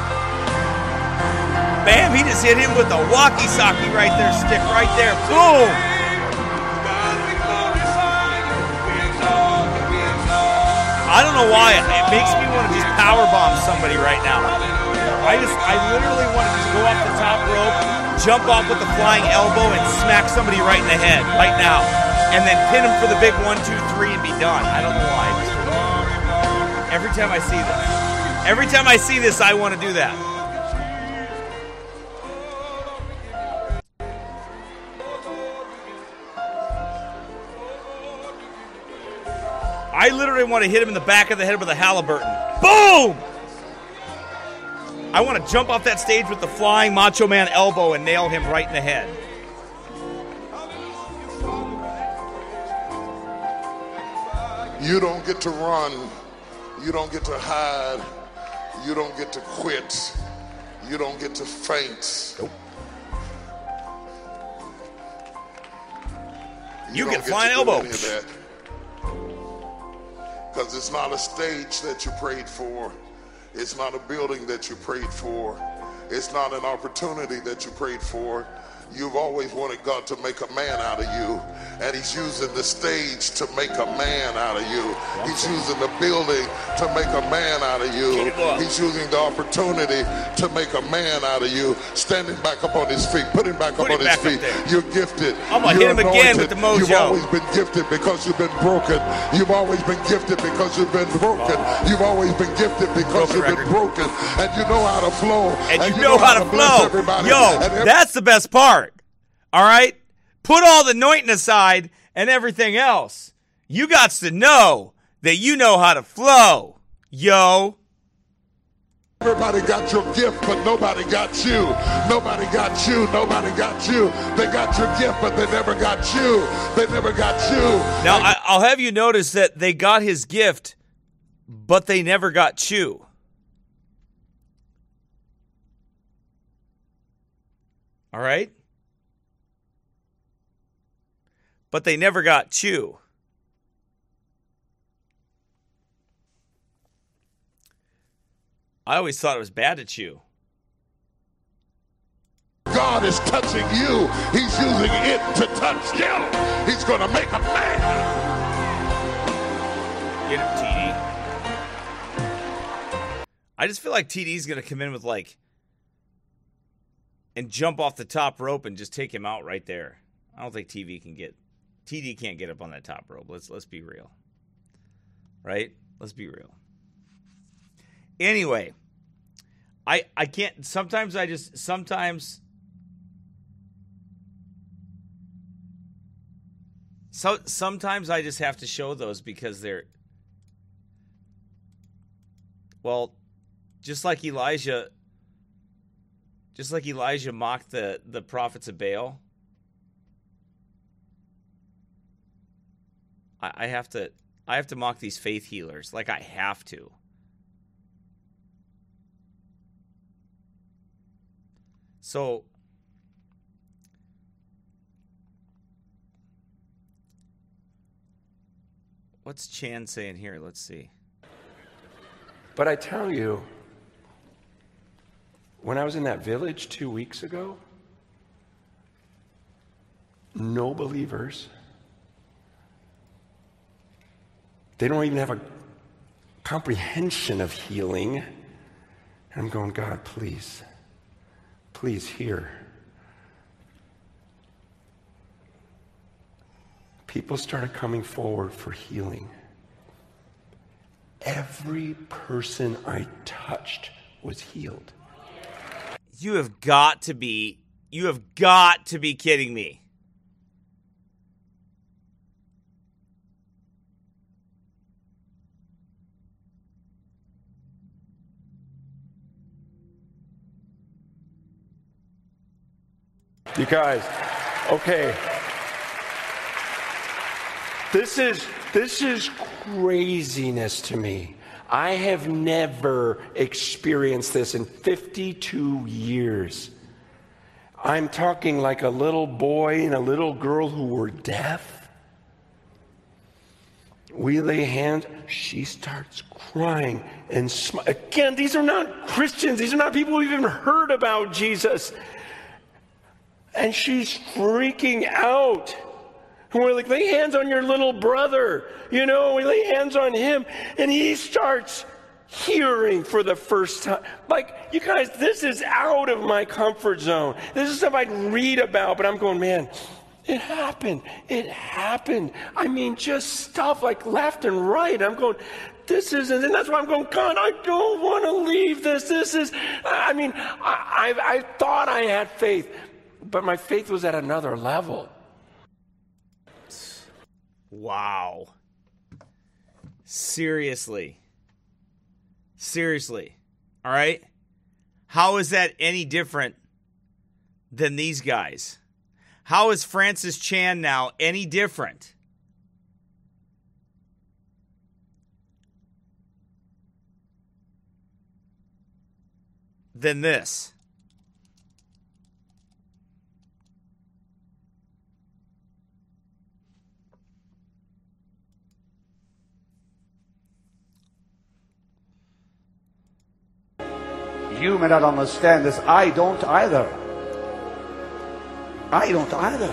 Bam, he just hit him with a walkie-talkie right there, stick right there. Boom! I don't know why. It makes me want to just power bomb somebody right now. I just, I literally want to just go off the top rope, jump off with the flying elbow, and smack somebody right in the head right now, and then pin him for the big one, two, three, and be done. I don't know why. Just, every time I see this, every time I see this, I want to do that. I literally want to hit him in the back of the head with a Halliburton. Boom! I want to jump off that stage with the flying Macho Man elbow and nail him right in the head. You don't get to run. You don't get to hide. You don't get to quit. You don't get to faint. Nope. You, You don't get flying to do elbow. any of that. Because it's not a stage that you prayed for. It's not a building that you prayed for. It's not an opportunity that you prayed for. You've always wanted God to make a man out of you, and he's using the stage to make a man out of you. He's using the building to make a man out of you. He's using the opportunity to make a man out of you. Standing back up on his feet, put him back Put up him on his back up feet. there. You're gifted. I'm gonna You're hit him again with the mojo. You've always been gifted because you've been broken. You've always been gifted because you've been broken. You've always been gifted because Broken you've record. been broken, and you know how to flow. And you know how to bless flow. everybody. Yo, And every- that's the best part. All right? Put all the anointing aside and everything else. You got to know that you know how to flow. Yo. Everybody got your gift, but nobody got you. Nobody got you. Nobody got you. They got your gift, but they never got you. They never got you. Now, I, I'll have you notice that they got his gift, but they never got Chew. All right? But they never got Chew. I always thought it was bad to chew. God is touching you. He's using it to touch you. He's going to make a man. Get him, T D. I just feel like T D's going to come in with like, and jump off the top rope and just take him out right there. I don't think T V can get, T D can't get up on that top rope. Let's let's be real, right? Let's be real. Anyway, I I can't. Sometimes I just sometimes. So sometimes I just have to show those because they're, well, just like Elijah, just like Elijah mocked the, the prophets of Baal, I, I have to I have to mock these faith healers. Like I have to. So what's Chan saying here? Let's see. But I tell you, when I was in that village two weeks ago, no believers. They don't even have a comprehension of healing. And I'm going, God, please, please hear. People started coming forward for healing. Every person I touched was healed. You have got to be, you have got to be kidding me. You guys, okay. This is this is craziness to me. I have never experienced this in fifty-two years. I'm talking like a little boy and a little girl who were deaf. We lay hands, she starts crying and sm- again, these are not Christians. These are not people who've even heard about Jesus. And she's freaking out. And we're like, lay hands on your little brother. You know, we lay hands on him, and he starts hearing for the first time. Like, you guys, this is out of my comfort zone. This is stuff I'd read about, but I'm going, man, it happened. It happened. I mean, just stuff like left and right. I'm going, this isn't, and that's why I'm going, God, I don't want to leave this. This is, I mean, I, I, I thought I had faith, but my faith was at another level. Wow. Seriously. Seriously. All right? How is that any different than these guys? How is Francis Chan now any different? Than this? You may not understand this. I don't either. I don't either.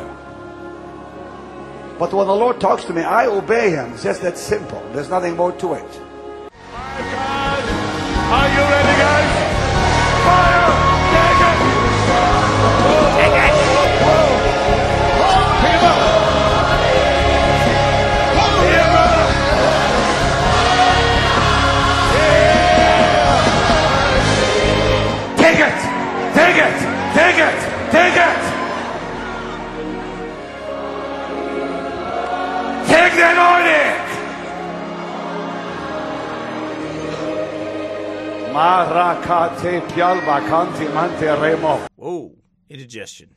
But when the Lord talks to me, I obey him. It's just that simple. There's nothing more to it. My God, are you ready, guys? Fire! Take it! Take it! Pick him up! Pick him up! Yeah! Take it! Take it! Take it! Take it! Take the anointing! Marakate pialba kanti mante remo. Whoa, indigestion.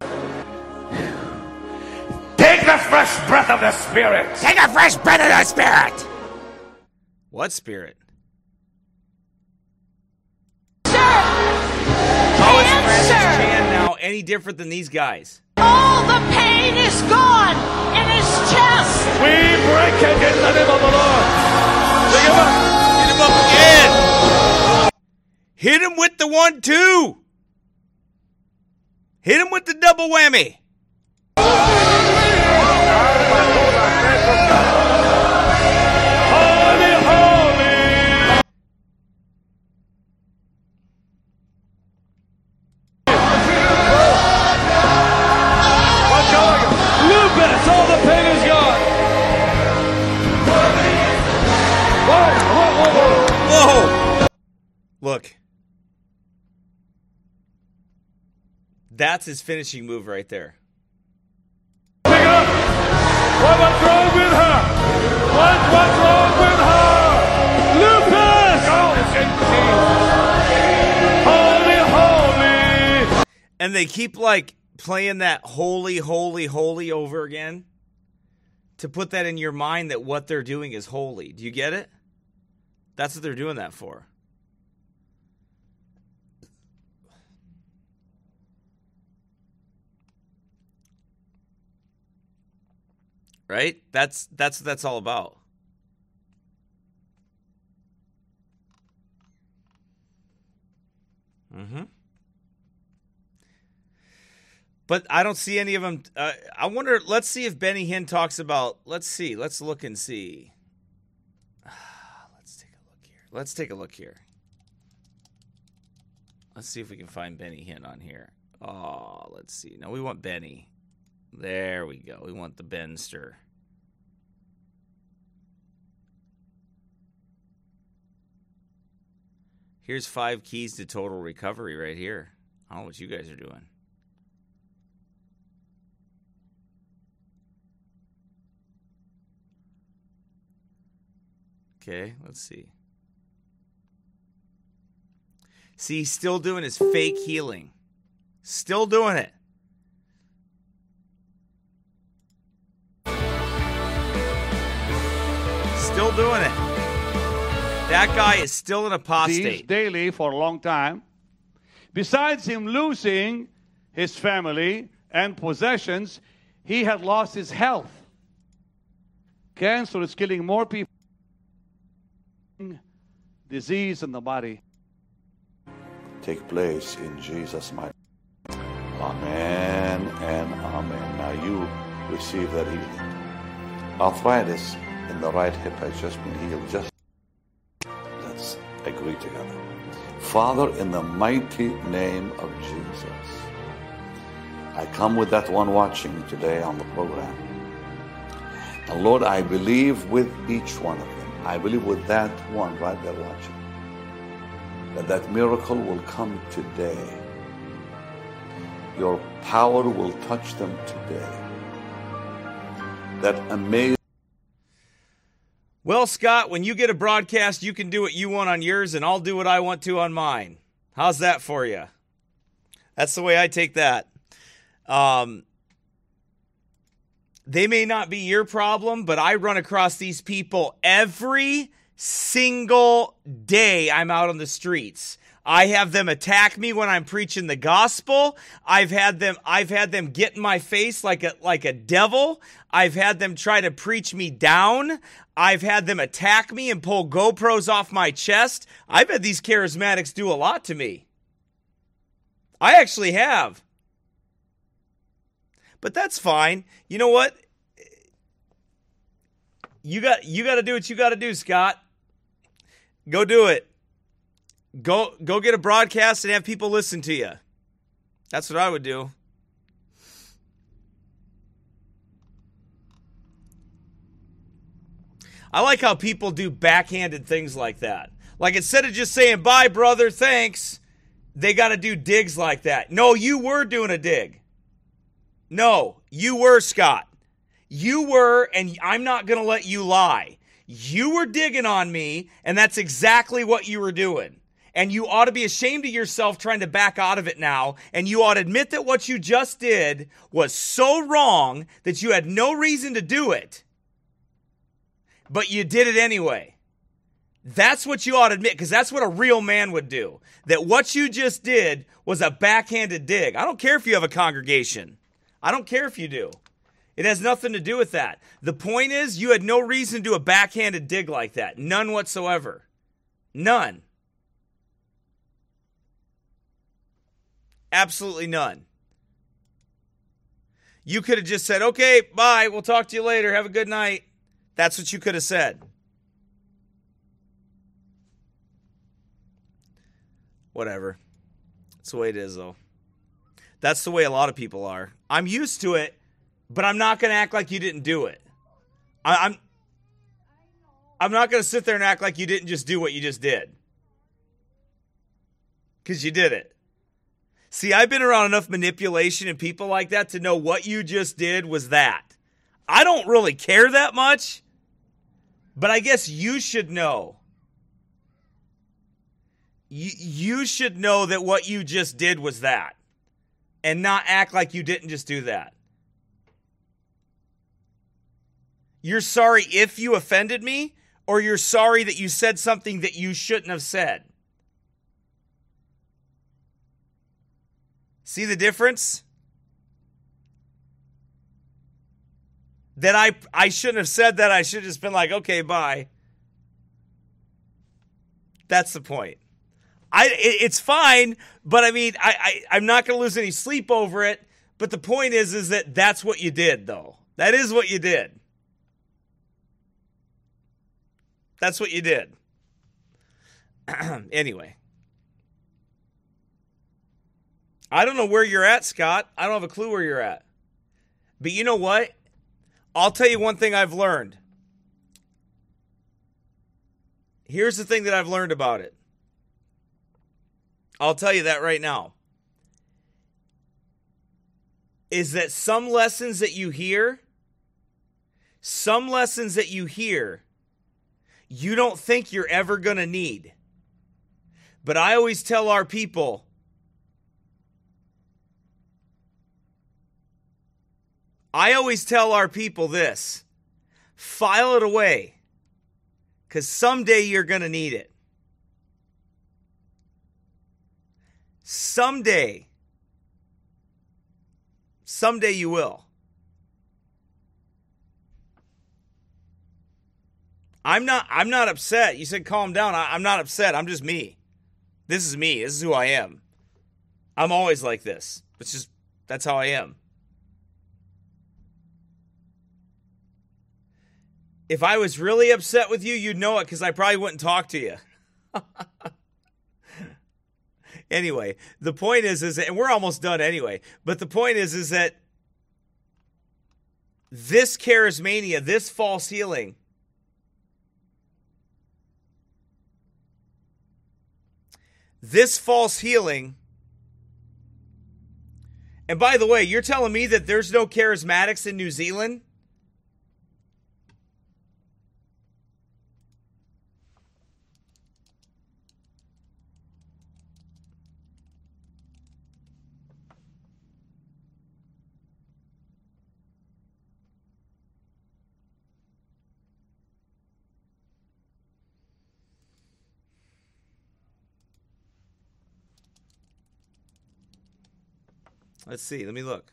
Take the fresh breath of the Spirit! Take a fresh breath of the Spirit! What spirit? How is Francis Chan now any different than these guys? All the pain is gone in his chest. We break it in the name of the Lord. Pick him up. Hit him up again. Hit him with the one, two. Hit him with the double whammy. Holy, holy. What's going on? Lupus, all the pain is gone. Whoa, whoa, whoa, whoa. Whoa. Look. That's his finishing move right there. Pick it up. What, what's wrong with her? What, what's wrong with her? Lupus! Oh, it's in Jesus. Holy, holy. And they keep like playing that holy, holy, holy over again to put that in your mind that what they're doing is holy. Do you get it? That's what they're doing that for. Right? That's that's what that's all about. Mm-hmm. But I don't see any of them. Uh, I wonder, let's see if Benny Hinn talks about, let's see, let's look and see. Let's take a look here. Let's take a look here. Let's see if we can find Benny Hinn on here. Oh, let's see. No, we want Benny. There we go. We want the Benster. Here's five keys to total recovery right here. I don't know what you guys are doing. Okay, let's see. See, he's still doing his fake healing. Still doing it. Still doing it. That guy is still an apostate. Daily for a long time. Besides him losing his family and possessions, he had lost his health. Cancer is killing more people. Disease in the body. Take place in Jesus' mighty name. Amen and amen. Now you receive their healing. Arthritis in the right hip has just been healed. Just let's agree together. Father, in the mighty name of Jesus, I come with that one watching today on the program. And Lord, I believe with each one of them. I believe with that one right there watching, that that miracle will come today. Your power will touch them today. That amazing. Well, Scott, when you get a broadcast, you can do what you want on yours, and I'll do what I want to on mine. How's that for you? That's the way I take that. Um, they may not be your problem, but I run across these people every single day I'm out on the streets. I have them attack me when I'm preaching the gospel. I've had them I've had them get in my face like a like a devil. I've had them try to preach me down. I've had them attack me and pull GoPros off my chest. I've had these charismatics do a lot to me. I actually have. But that's fine. You know what? You got you got to do what you got to do, Scott. Go do it. Go go get a broadcast and have people listen to you. That's what I would do. I like how people do backhanded things like that. Like instead of just saying, bye, brother, thanks, they got to do digs like that. No, you were doing a dig. No, you were, Scott. You were, and I'm not going to let you lie. You were digging on me, and that's exactly what you were doing. And you ought to be ashamed of yourself trying to back out of it now. And you ought to admit that what you just did was so wrong that you had no reason to do it. But you did it anyway. That's what you ought to admit, because that's what a real man would do. That what you just did was a backhanded dig. I don't care if you have a congregation. I don't care if you do. It has nothing to do with that. The point is, you had no reason to do a backhanded dig like that. None whatsoever. None. Absolutely none. You could have just said, okay, bye, we'll talk to you later, have a good night. That's what you could have said. Whatever. That's the way it is, though. That's the way a lot of people are. I'm used to it, but I'm not going to act like you didn't do it. I, I'm, I'm not going to sit there and act like you didn't just do what you just did. Because you did it. See, I've been around enough manipulation and people like that to know what you just did was that. I don't really care that much, but I guess you should know. You, you should know that what you just did was that. And not act like you didn't just do that. You're sorry if you offended me, or you're sorry that you said something that you shouldn't have said. See the difference? That I I shouldn't have said that. I should have just been like, okay, bye. That's the point. I it, it's fine, but I mean, I, I I'm not going to lose any sleep over it. But the point is, is that that's what you did, though. That is what you did. That's what you did. Anyway. I don't know where you're at, Scott. I don't have a clue where you're at. But you know what? I'll tell you one thing I've learned. Here's the thing that I've learned about it. I'll tell you that right now. Is that some lessons that you hear, some lessons that you hear, you don't think you're ever going to need. But I always tell our people, I always tell our people this, file it away, because someday you're going to need it. Someday. Someday you will. I'm not I'm not upset. You said calm down. I, I'm not upset. I'm just me. This is me. This is who I am. I'm always like this. It's just, that's how I am. If I was really upset with you, you'd know it because I probably wouldn't talk to you. Anyway, the point is, is that, and we're almost done anyway, but the point is, is that this charismania, this false healing, this false healing, and by the way, you're telling me that there's no charismatics in New Zealand? Let's see. Let me look.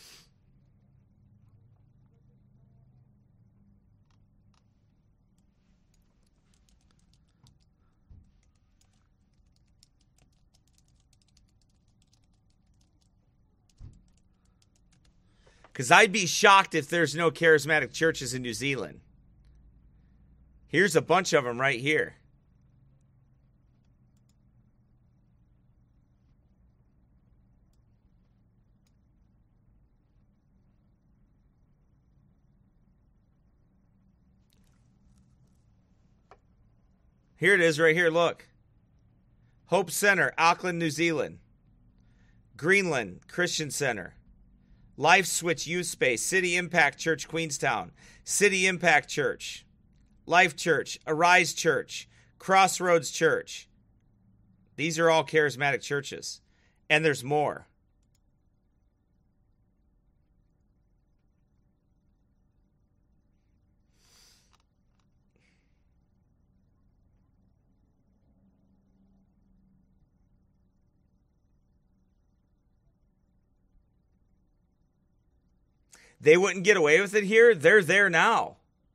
Because I'd be shocked if there's no charismatic churches in New Zealand. Here's a bunch of them right here. Here it is right here, look. Hope Center, Auckland, New Zealand. Greenland Christian Center. Life Switch Youth Space, City Impact Church, Queenstown. City Impact Church. Life Church, Arise Church, Crossroads Church. These are all charismatic churches. And there's more. They wouldn't get away with it here. They're there now.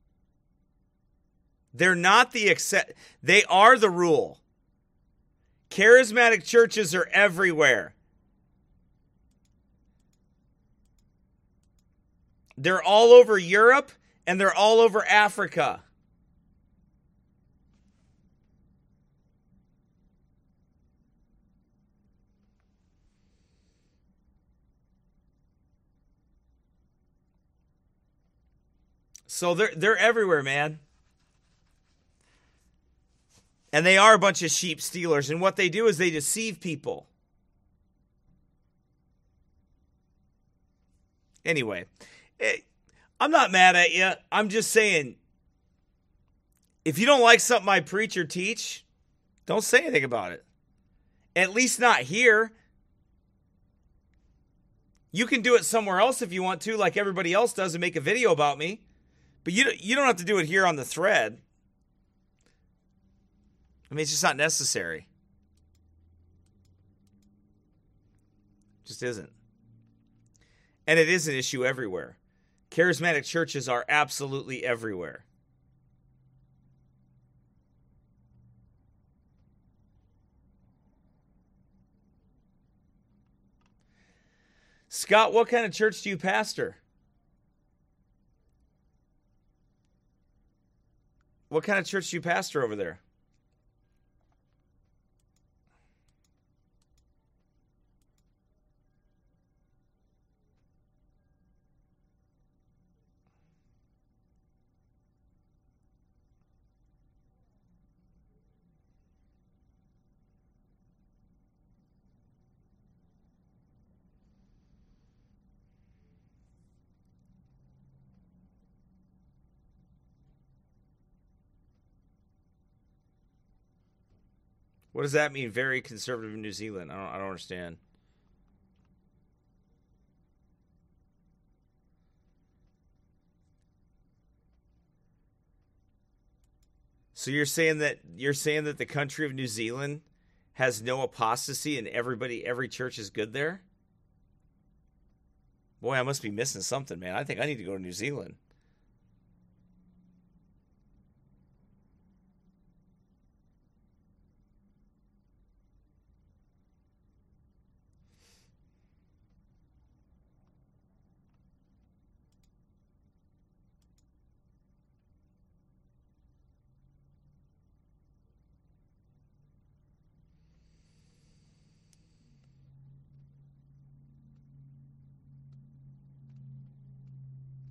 They're not the except. They are the rule. Charismatic churches are everywhere. They're all over Europe and they're all over Africa. So they're they're everywhere, man. And they are a bunch of sheep stealers. And what they do is they deceive people. Anyway, it, I'm not mad at you. I'm just saying, if you don't like something I preach or teach, don't say anything about it. At least not here. You can do it somewhere else if you want to, like everybody else does, and make a video about me. But you you don't have to do it here on the thread. I mean, it's just not necessary. Just isn't. And it is an issue everywhere. Charismatic churches are absolutely everywhere. Scott, what kind of church do you pastor? What kind of church do you pastor over there? What does that mean, very conservative in New Zealand? I don't, I don't understand. So you're saying that you're saying that the country of New Zealand has no apostasy and everybody, every church is good there? Boy, I must be missing something, man. I think I need to go to New Zealand.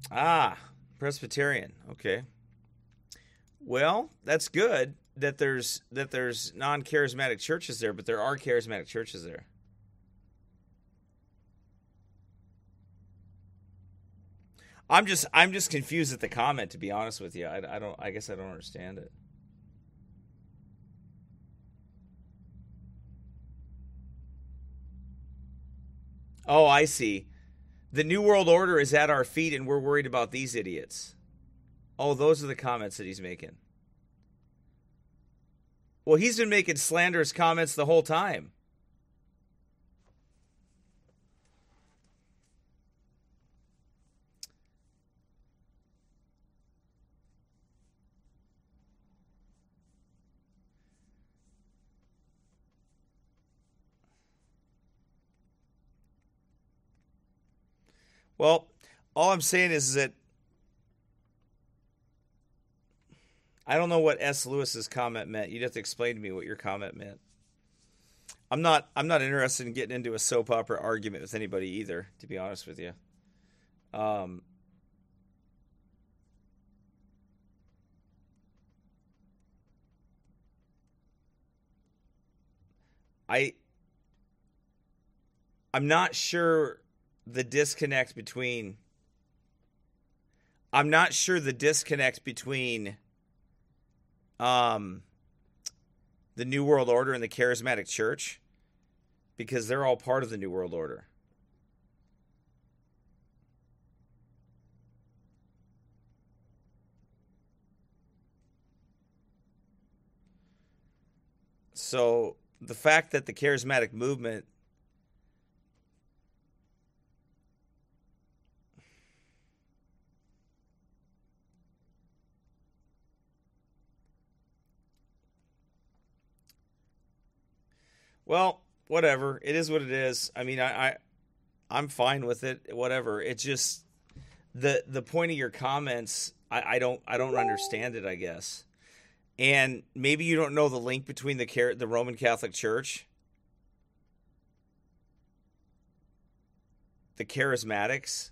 Ah, Presbyterian. Okay. Well, that's good that there's that there's non-charismatic churches there, but there are charismatic churches there. I'm just I'm just confused at the comment, to be honest with you. I, I don't I guess I don't understand it. Oh, I see. The New World Order is at our feet and we're worried about these idiots. Oh, those are the comments that he's making. Well, he's been making slanderous comments the whole time. Well, all I'm saying is that I don't know what S. Lewis's comment meant. You'd have to explain to me what your comment meant. I'm not I'm not interested in getting into a soap opera argument with anybody either, to be honest with you. Um, I I'm not sure the disconnect between I'm not sure the disconnect between um the New World Order and the Charismatic Church, because they're all part of the New World Order. So the fact that the charismatic movement Well, whatever. It is what it is. I mean, I, I I'm fine with it. Whatever. It's just the the point of your comments. I, I don't I don't understand it, I guess. And maybe you don't know the link between the the Roman Catholic Church, the Charismatics,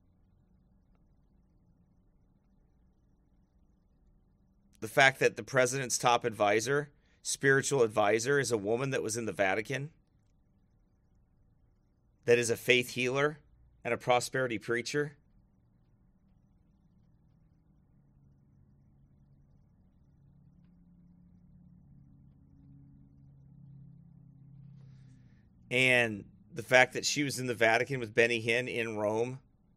the fact that the president's top advisor, spiritual advisor, is a woman that was in the Vatican, that is a faith healer and a prosperity preacher. And the fact that she was in the Vatican with Benny Hinn in Rome.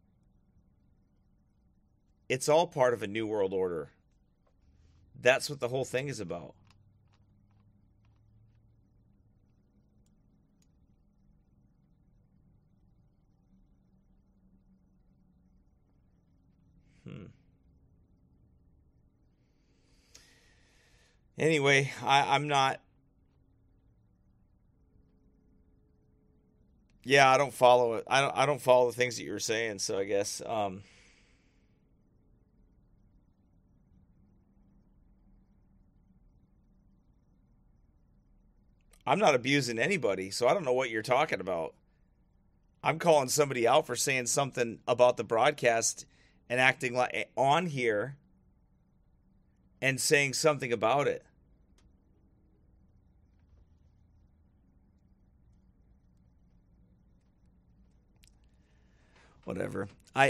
It's all part of a New World Order. That's what the whole thing is about. Hmm. Anyway, I, I'm not... Yeah, I don't follow it. I don't. I don't follow the things that you were saying. So I guess um, I'm not abusing anybody. So I don't know what you're talking about. I'm calling somebody out for saying something about the broadcast and acting like on here and saying something about it. Whatever. I,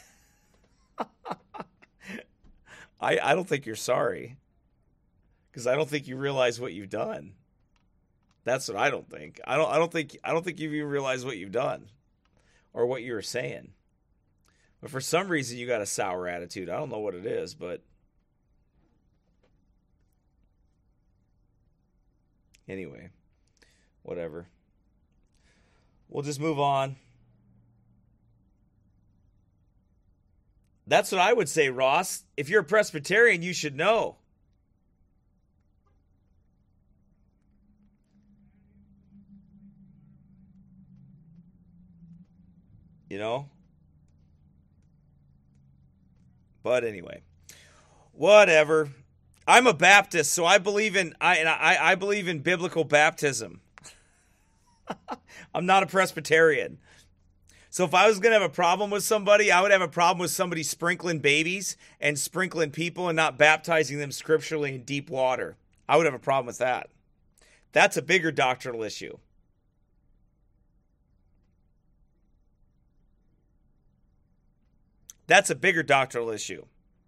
I I don't think you're sorry, because I don't think you realize what you've done. That's what I don't think. I don't I don't think I don't think you even realize what you've done or what you were saying. But for some reason you got a sour attitude. I don't know what it is, but anyway, whatever. We'll just move on. That's what I would say, Ross. If you're a Presbyterian, you should know. You know? But anyway, whatever. I'm a Baptist, so I believe in I and I, I believe in biblical baptism. I'm not a Presbyterian. So if I was going to have a problem with somebody, I would have a problem with somebody sprinkling babies and sprinkling people and not baptizing them scripturally in deep water. I would have a problem with that. That's a bigger doctrinal issue. That's a bigger doctrinal issue.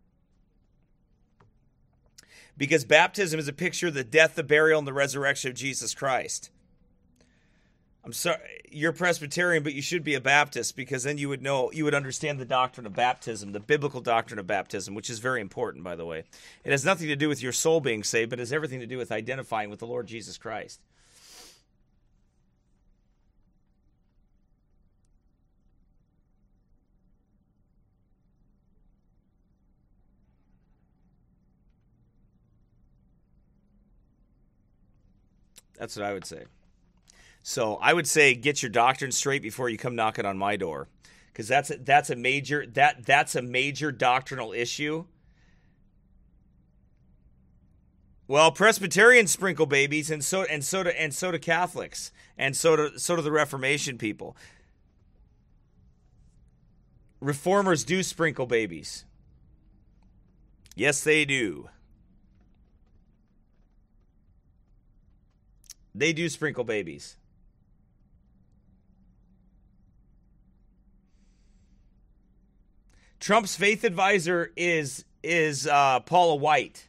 Because baptism is a picture of the death, the burial, and the resurrection of Jesus Christ. I'm sorry, you're Presbyterian, but you should be a Baptist, because then you would know, you would understand the doctrine of baptism, the biblical doctrine of baptism, which is very important, by the way. It has nothing to do with your soul being saved, but it has everything to do with identifying with the Lord Jesus Christ. That's what I would say. So I would say get your doctrine straight before you come knocking on my door, because that's a, that's a major that that's a major doctrinal issue. Well, Presbyterians sprinkle babies, and so and so do and so do Catholics, and so do so do the Reformation people. Reformers do sprinkle babies. Yes, they do. They do sprinkle babies. Trump's faith advisor is is uh, Paula White.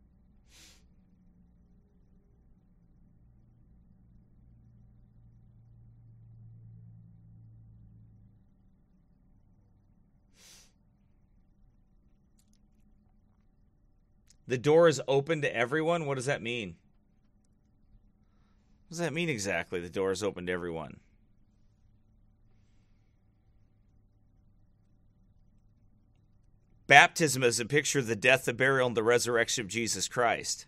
The door is open to everyone? What does that mean? What does that mean exactly, the door is open to everyone? Baptism is a picture of the death, the burial, and the resurrection of Jesus Christ.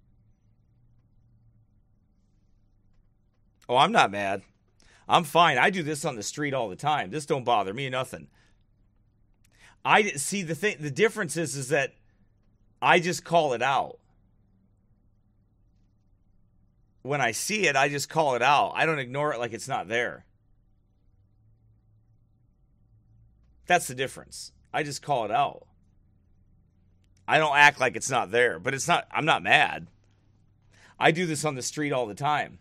Oh, I'm not mad. I'm fine. I do this on the street all the time. This don't bother me nothing. I see the thing. The difference is, is that I just call it out. When I see it, I just call it out. I don't ignore it like it's not there. That's the difference. I just call it out. I don't act like it's not there, but it's not. I'm not mad. I do this on the street all the time.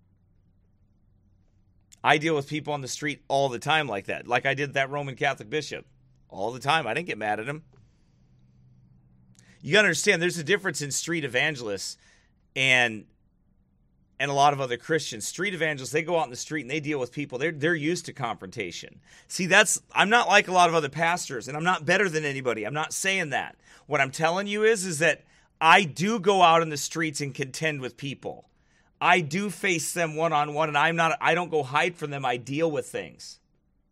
I deal with people on the street all the time like that. Like I did that Roman Catholic bishop. All the time. I didn't get mad at him. You got to understand, there's a difference in street evangelists and and a lot of other Christians. Street evangelists, they go out in the street and they deal with people. They're, they're used to confrontation. See, that's, I'm not like a lot of other pastors, and I'm not better than anybody. I'm not saying that. What I'm telling you is, is that I do go out in the streets and contend with people. I do face them one-on-one, and I'm not, I don't go hide from them. I deal with things.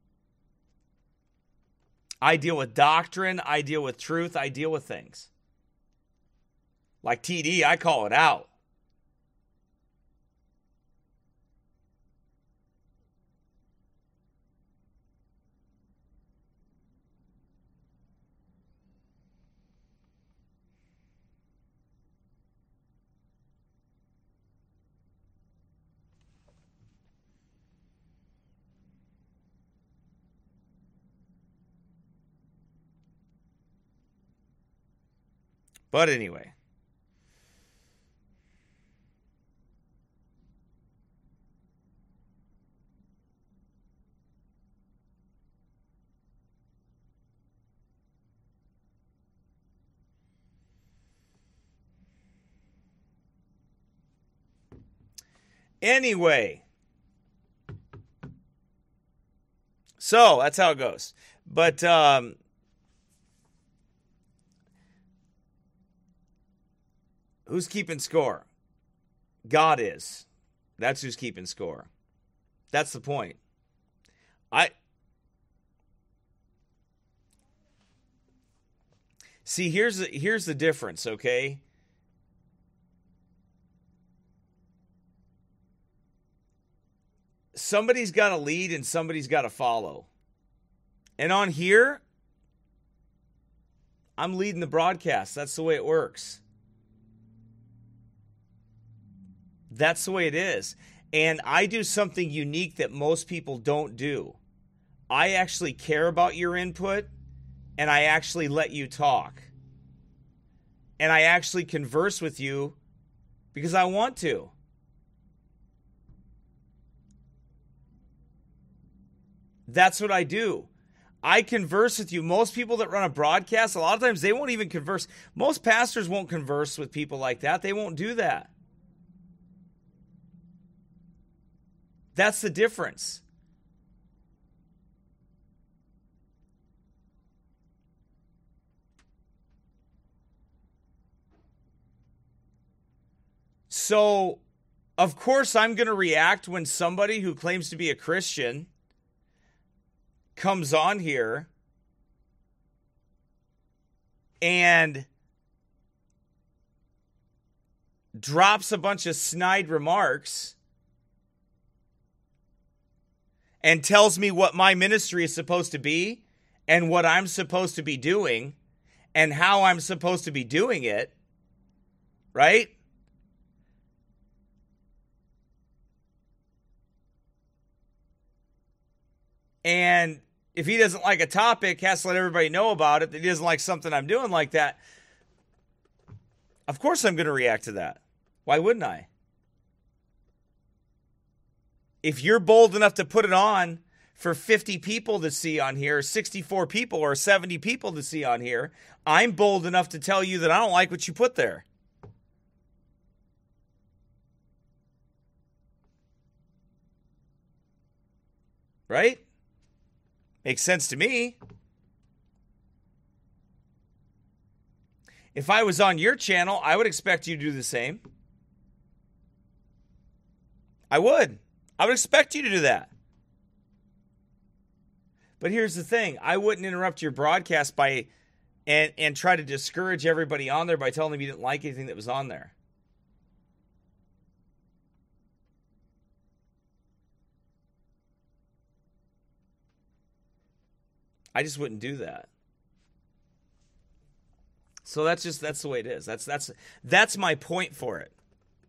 I deal with doctrine. I deal with truth. I deal with things. Like T D, I call it out. But anyway. Anyway. So, that's how it goes. But, um... who's keeping score? God is. That's who's keeping score. That's the point. I see. Here's the, here's the difference. Okay. Somebody's got to lead and somebody's got to follow. And on here, I'm leading the broadcast. That's the way it works. That's the way it is. And I do something unique that most people don't do. I actually care about your input, and I actually let you talk. And I actually converse with you because I want to. That's what I do. I converse with you. Most people that run a broadcast, a lot of times they won't even converse. Most pastors won't converse with people like that. They won't do that. That's the difference. So, of course, I'm going to react when somebody who claims to be a Christian comes on here and drops a bunch of snide remarks and tells me what my ministry is supposed to be and what I'm supposed to be doing and how I'm supposed to be doing it, right? And if he doesn't like a topic, has to let everybody know about it, that he doesn't like something I'm doing like that, of course I'm going to react to that. Why wouldn't I? If you're bold enough to put it on for fifty people to see on here, sixty-four people or seventy people to see on here, I'm bold enough to tell you that I don't like what you put there. Right? Makes sense to me. If I was on your channel, I would expect you to do the same. I would. I would expect you to do that. But here's the thing. I wouldn't interrupt your broadcast by and, and try to discourage everybody on there by telling them you didn't like anything that was on there. I just wouldn't do that. So that's just that's the way it is. That's that's that's my point for it.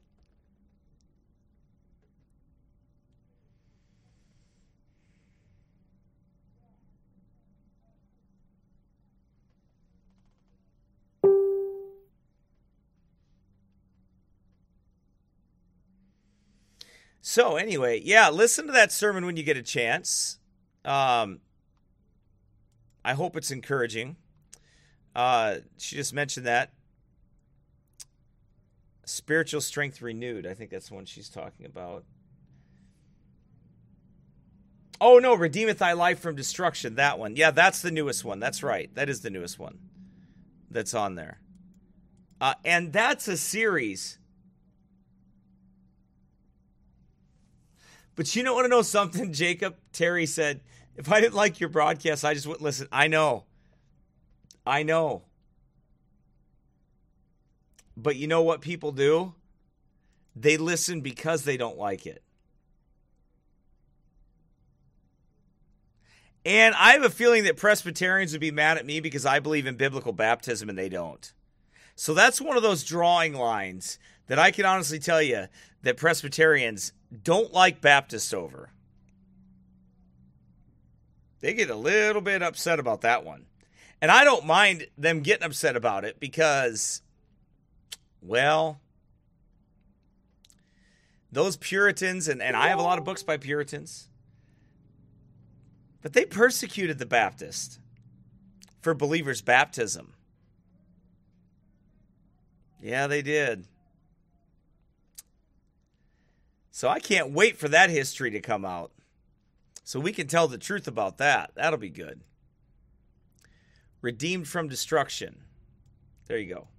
So anyway, yeah, listen to that sermon when you get a chance. Um I hope it's encouraging. Uh, she just mentioned that. Spiritual strength renewed. I think that's the one she's talking about. Oh, no. Redeemeth thy life from destruction. That one. Yeah, that's the newest one. That's right. That is the newest one that's on there. Uh, and that's a series. But you don't want to know something, Jacob? Terry said, if I didn't like your broadcast, I just wouldn't listen. I know. I know. But you know what people do? They listen because they don't like it. And I have a feeling that Presbyterians would be mad at me because I believe in biblical baptism and they don't. So that's one of those drawing lines that I can honestly tell you that Presbyterians don't like Baptists over. They get a little bit upset about that one. And I don't mind them getting upset about it because, well, those Puritans, and, and I have a lot of books by Puritans, but they persecuted the Baptist for believers' baptism. Yeah, they did. So I can't wait for that history to come out. So we can tell the truth about that. That'll be good. Redeemed from destruction. There you go.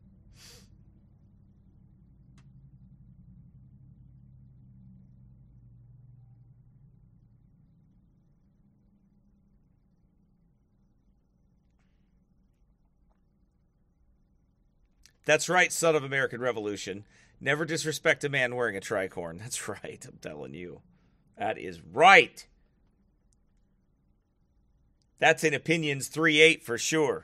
That's right, son of American Revolution. Never disrespect a man wearing a tricorn. That's right, I'm telling you. That is right. That's in Opinions three eight for sure.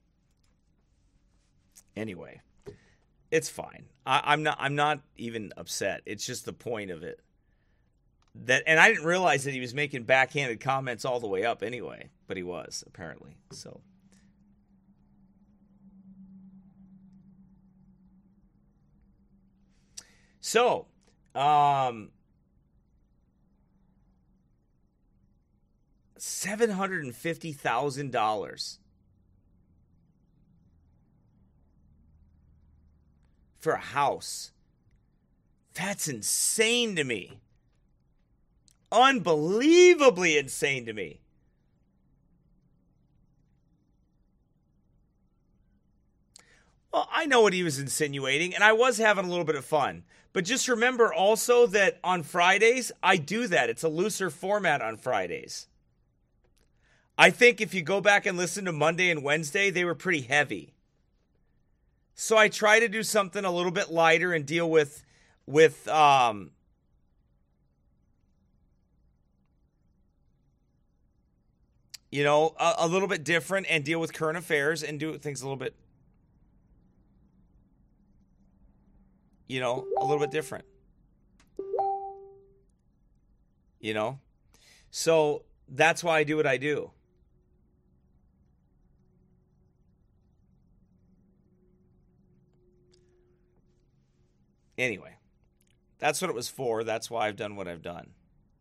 Anyway, it's fine. I, I'm not I'm not even upset. It's just the point of it. that, and I didn't realize that he was making backhanded comments all the way up anyway, but he was apparently. So, so, um, seven hundred and fifty thousand dollars for a house. That's insane to me. Unbelievably insane to me. Well, I know what he was insinuating, and I was having a little bit of fun. But just remember also that on Fridays, I do that. It's a looser format on Fridays. I think if you go back and listen to Monday and Wednesday, they were pretty heavy. So I try to do something a little bit lighter and deal with, with, um, you know, a, a little bit different and deal with current affairs and do things a little bit, you know, a little bit different. You know? So that's why I do what I do. Anyway, that's what it was for. That's why I've done what I've done.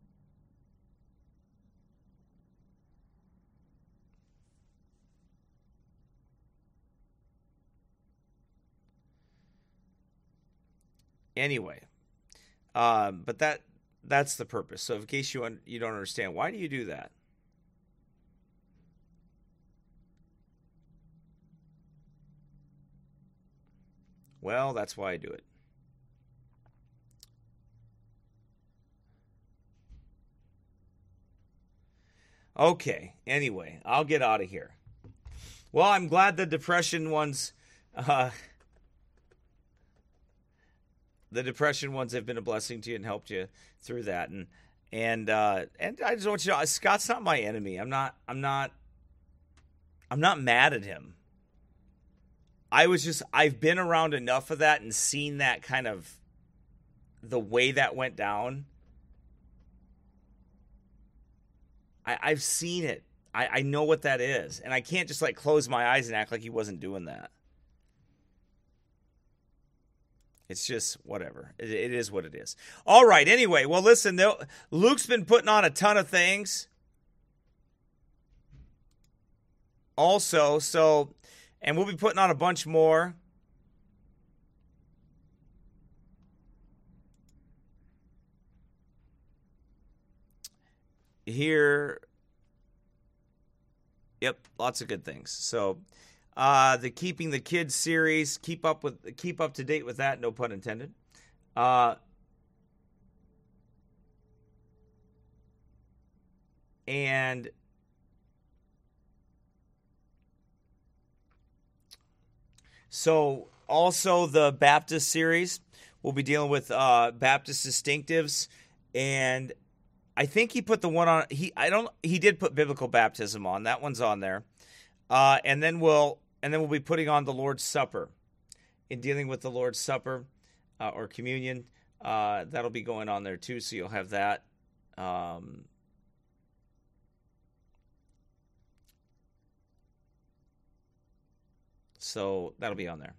Anyway, um, but that that's the purpose. So in case you un- you don't understand, why do you do that? Well, that's why I do it. Okay, anyway, I'll get out of here. Well, I'm glad the depression ones, uh, the depression ones have been a blessing to you and helped you through that. And and uh, and I just want you to know, Scott's not my enemy. I'm not. I'm not. I'm not mad at him. I was just. I've been around enough of that and seen that kind of the way that went down. I, I've seen it. I, I know what that is. And I can't just like close my eyes and act like he wasn't doing that. It's just whatever. It, it is what it is. All right. Anyway, well, listen, Luke's been putting on a ton of things. Also, so, and we'll be putting on a bunch more. Here, yep, lots of good things. So, uh, the Keeping the Kids series, keep up with, keep up to date with that. No pun intended. Uh, and so, also the Baptist series, we'll be dealing with uh, Baptist distinctives, and I think he put the one on. He I don't. He did put biblical baptism on. That one's on there, uh, and then we'll and then we'll be putting on the Lord's Supper, in dealing with the Lord's Supper uh, or communion. Uh, that'll be going on there too. So you'll have that. Um, so that'll be on there.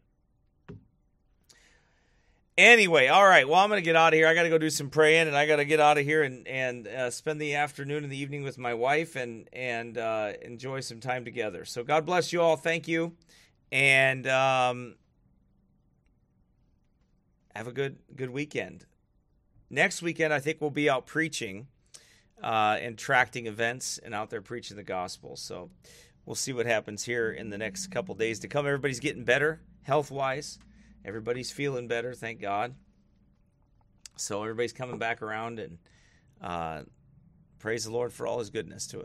Anyway, all right. Well, I'm going to get out of here. I got to go do some praying, and I got to get out of here and and uh, spend the afternoon and the evening with my wife and and uh, enjoy some time together. So God bless you all. Thank you, and um, have a good good weekend. Next weekend, I think we'll be out preaching uh, and tracting events and out there preaching the gospel. So we'll see what happens here in the next couple days to come. Everybody's getting better health-wise. Everybody's feeling better, thank God. So everybody's coming back around, and uh, praise the Lord for all his goodness to us.